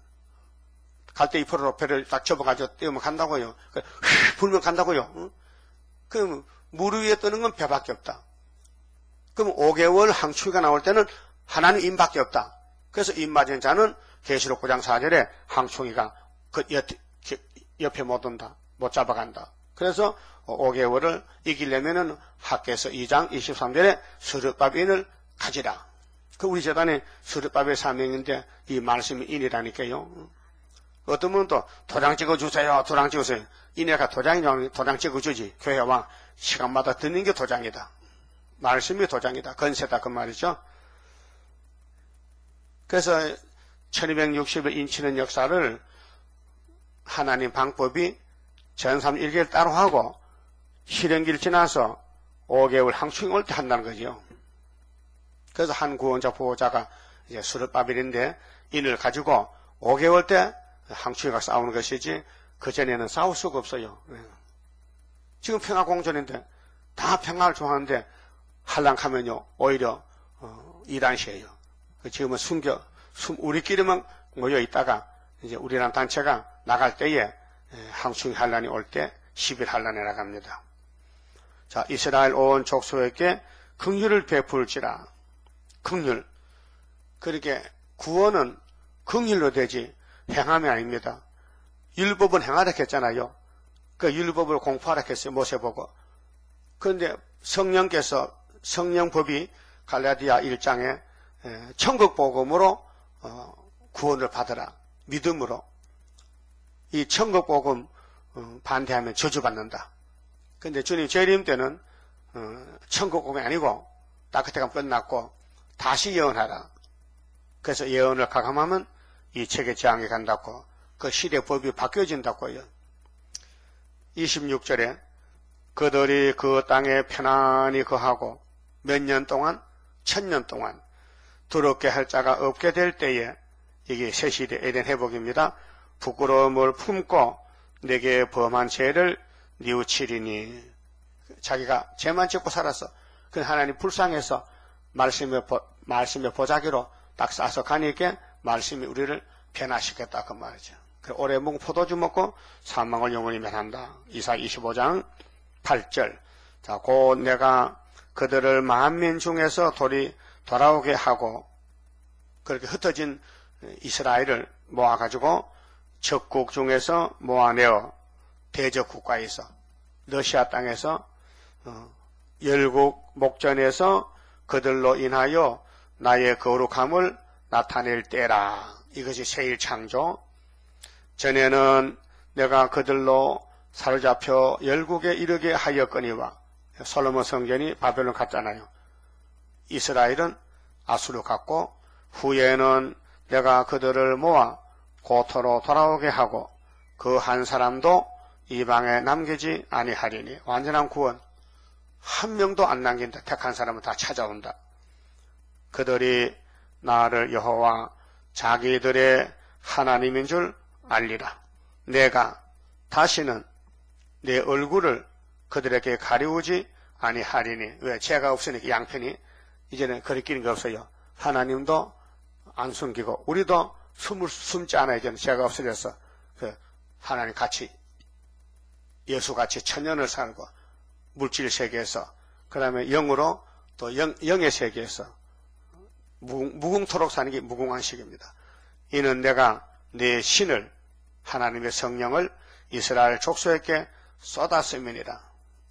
갈대 잎으로 배를 딱 접어가지고 띄우면 간다고요. 휘 불면 간다고요. 응? 그럼 물 위에 뜨는 건 배밖에 없다. 그럼 오 개월 항추위가 나올 때는 하나님 임밖에 없다. 그래서 입 맞은 자는 계시록 구 장 사 절에 항충이가 그 옆, 옆에 못 온다. 못 잡아간다. 그래서 오 개월을 이기려면은 학개서 이 장 이십삼 절에 스룹밥인을 가지라. 그 우리 재단에 스룹밥의 사명인데 이 말씀이 인이라니까요. 어떤 분은 또 도장 찍어주세요. 도장 찍으세요. 이내가 도장이냐 도장 찍어주지. 교회와 시간마다 듣는 게 도장이다. 말씀이 도장이다. 건세다 그 말이죠. 그래서 천이백육십 일 인치는 역사를 하나님 방법이 전삼 일 개월 따로 하고 실행기를 지나서 오 개월 항충이 올 때 한다는 거죠. 그래서 한 구원자 보호자가 이제 수르바벨인데 인을 가지고 오 개월 때 항충이가 싸우는 것이지 그 전에는 싸울 수가 없어요. 지금 평화공존인데 다 평화를 좋아하는데 한랑하면요 오히려 어, 이단시에요. 지금은 숨겨 숨 우리끼리만 모여 있다가 이제 우리란 단체가 나갈 때에 항충 한란이 올 때 십일 한란에 나갑니다. 자, 이스라엘 온 족속에게 긍휼을 베풀지라. 긍휼. 그렇게 구원은 긍휼로 되지 행함이 아닙니다. 율법은 행하라 했잖아요. 그 율법을 공부하라 했어요. 모세보고. 그런데 성령께서 성령법이 갈라디아 일 장에 천국복음으로 구원을 받으라. 믿음으로. 이 천국복음 반대하면 저주받는다. 근데 주님 재림 때는 천국복음이 아니고 딱 그때 가면 끝났고 다시 예언하라. 그래서 예언을 가감하면 이 책의 재앙이 간다고 그 시대 법이 바뀌어진다고요. 이십육 절에 그들이 그 땅에 편안히 거하고 몇 년 동안 천년 동안 더럽게 할 자가 없게 될 때에 이게 새 시대 에덴 회복입니다. 부끄러움을 품고 내게 범한 죄를 뉘우치리니 자기가 죄만 짓고 살았어. 그 하나님 불쌍해서 말씀의, 보, 말씀의 보자기로 딱 싸서 가니까 말씀이 우리를 변화시켰다 그 말이죠. 오래 묵은 포도주 먹고 사망을 영원히 면한다. 이사 이십오 장 팔 절. 자, 곧 내가 그들을 만민 중에서 돌이 돌아오게 하고 그렇게 흩어진 이스라엘을 모아가지고 적국 중에서 모아내어 대적 국가에서 러시아 땅에서 어, 열국 목전에서 그들로 인하여 나의 거룩함을 나타낼 때라. 이것이 세일 창조. 전에는 내가 그들로 사로잡혀 열국에 이르게 하였거니와 솔로몬 성전이 바벨론 갔잖아요. 이스라엘은 아수르 갔고 후에는 내가 그들을 모아 고토로 돌아오게 하고 그 한 사람도 이방에 남기지 아니하리니. 완전한 구원. 한 명도 안 남긴다. 택한 사람은 다 찾아온다. 그들이 나를 여호와 자기들의 하나님인 줄 알리라. 내가 다시는 내 얼굴을 그들에게 가리우지 아니하리니. 왜? 죄가 없으니까 양편이 이제는 거리끼는 게 없어요. 하나님도 안 숨기고 우리도 숨을 숨지 않아요. 이제는 죄가 없어져서 그 하나님 같이 예수같이 천년을 살고 물질 세계에서 그 다음에 영으로 또 영, 영의 세계에서 무궁, 무궁토록 사는 게 무궁한식입니다. 이는 내가 내 신을 하나님의 성령을 이스라엘 족속에게 쏟았음이니라.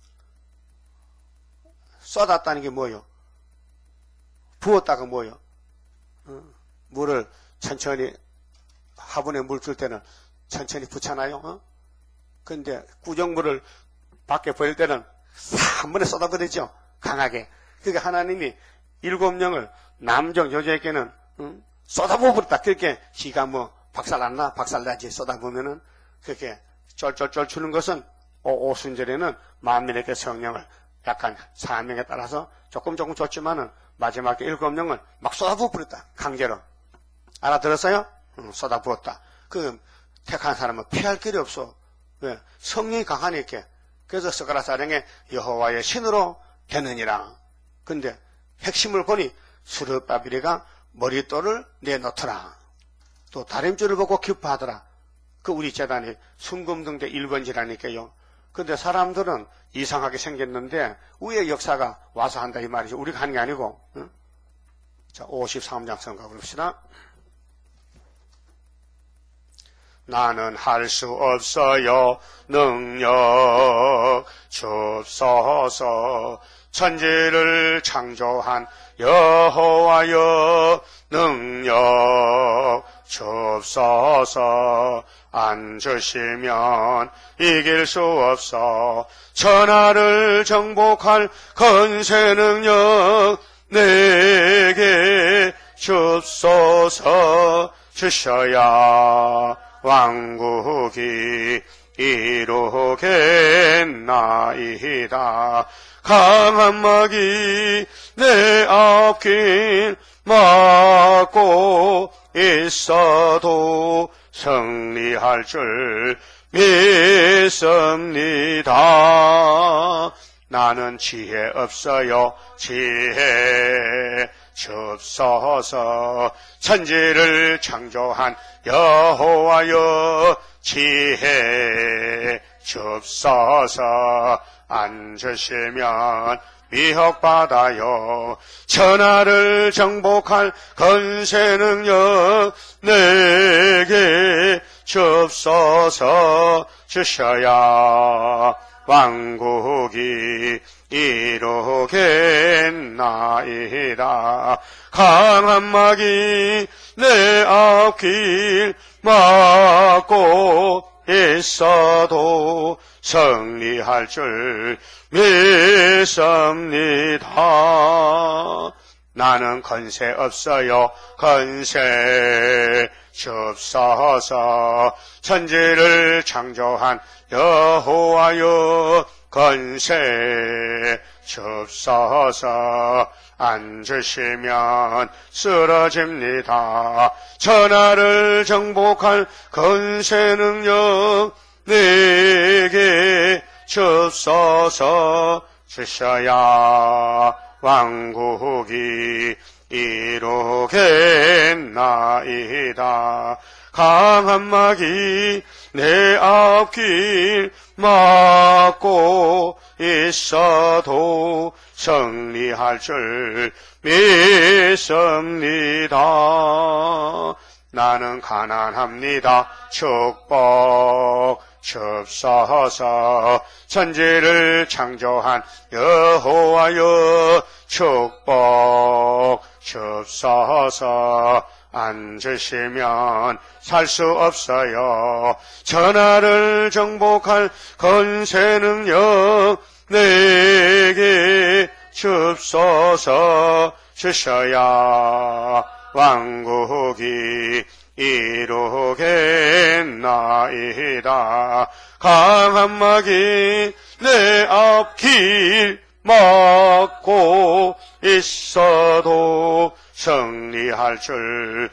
쏟았다는 게 뭐요? 부었다가 뭐요? 어, 물을 천천히 화분에 물 줄 때는 천천히 부잖아요. 어? 근데 구정물을 밖에 버릴 때는 한 번에 쏟아버리죠. 강하게. 그러니까 하나님이 일곱 명을 남정 여자에게는 응? 쏟아부어버렸다. 그렇게 기가 뭐 박살났나? 박살나지. 쏟아부으면은 그렇게 쩔쩔쩔 추는 것은 오, 오순절에는 만민에게 성령을 약간 사명에 따라서 조금 조금 줬지만은 마지막에 일곱 명을 막 쏟아부어버렸다. 강제로. 알아들었어요? 응, 쏟아부었다. 그 택한 사람은 피할 길이 없어. 왜? 성령이 강하니까. 그래서 스가랴 사령에 여호와의 신으로 되느니라. 근데 핵심을 보니 스룹바벨이가 머릿돌을 내놓더라. 또 다림줄을 보고 기뻐하더라. 그 우리 재단이 순금등대 일 번지라니까요. 근데 사람들은 이상하게 생겼는데 위의 역사가 와서 한다 이 말이죠. 우리가 하는 게 아니고. 응? 자, 오십삼 장 성가 봅시다. 나는 할 수 없어요. 능력 주옵소서. 천지를 창조한 여호와여 능력 주옵소서. 안 주시면 이길 수 없어. 천하를 정복할 건세 능력 내게 주옵소서. 주셔야 왕국이 이루겠나이다. 강한 마귀 내 앞길 막고 있어도 승리할 줄 믿습니다. 나는 지혜 없어요. 지혜 주옵소서. 천지를 창조한 여호와여 지혜 주옵소서. 안 주시면 미혹받아요. 천하를 정복할 건세 능력 내게 주옵소서. 주셔야 왕국이 이루겠나이다. 강한 마귀 내 앞길 막고 있어도 승리할 줄 믿습니다. 나는 건세 없어요. 건세 주옵소서. 천지를 창조한 여호와여 건세 주옵소서. 안 주시면 쓰러집니다. 천하를 정복할 건세 능력 내게 주옵소서. 주셔야 왕국이 이루겠나이다. 강한 마귀 내 앞길 막고 있어도 승리할 줄 믿습니다. 나는 가난합니다. 축복 줍소서. 천지를 창조한 여호와여 축복 줍소서. 앉으시면 살 수 없어요. 천하를 정복할 건세 능력 내게 줍소서. 주셔야 왕국이 이루겠나이다. 강한 마귀 내 앞길 막고 있어도 승리할 줄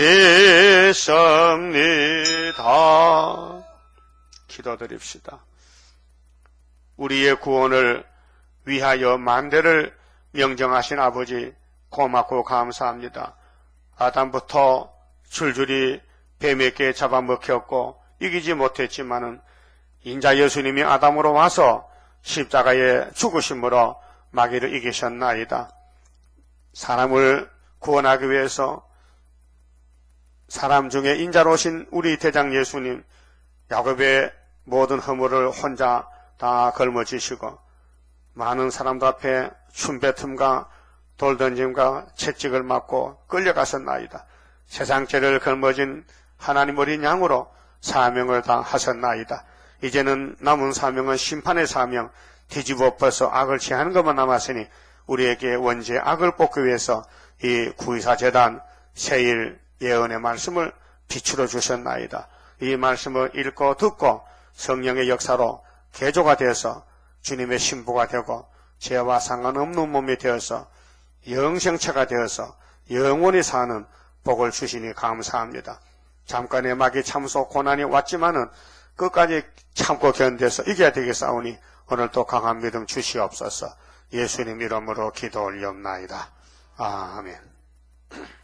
믿습니다. 기도드립시다. 우리의 구원을 위하여 만대를 명정하신 아버지 고맙고 감사합니다. 아담부터 줄줄이 뱀에게 잡아먹혔고 이기지 못했지만은 인자 예수님이 아담으로 와서 십자가에 죽으심으로 마귀를 이기셨나이다. 사람을 구원하기 위해서 사람 중에 인자로 오신 우리 대장 예수님, 야곱의 모든 허물을 혼자 다 걸머지시고 많은 사람들 앞에 춤뱉음과 돌던짐과 채찍을 맞고 끌려가셨나이다. 세상 죄를 걸머진 하나님 어린 양으로 사명을 다 하셨나이다. 이제는 남은 사명은 심판의 사명, 뒤집어 엎어서 악을 취하는 것만 남았으니 우리에게 원죄 악을 뽑기 위해서 이 구이사 제단 세일 예언의 말씀을 비추어 주셨나이다. 이 말씀을 읽고 듣고 성령의 역사로 개조가 되어서 주님의 신부가 되고 죄와 상관없는 몸이 되어서 영생체가 되어서 영원히 사는 복을 주시니 감사합니다. 잠깐의 마귀 참소 고난이 왔지만은 끝까지 참고 견뎌서 이겨야 되겠사오니 오늘도 강한 믿음 주시옵소서. 예수님 이름으로 기도 올리옵나이다. 아멘.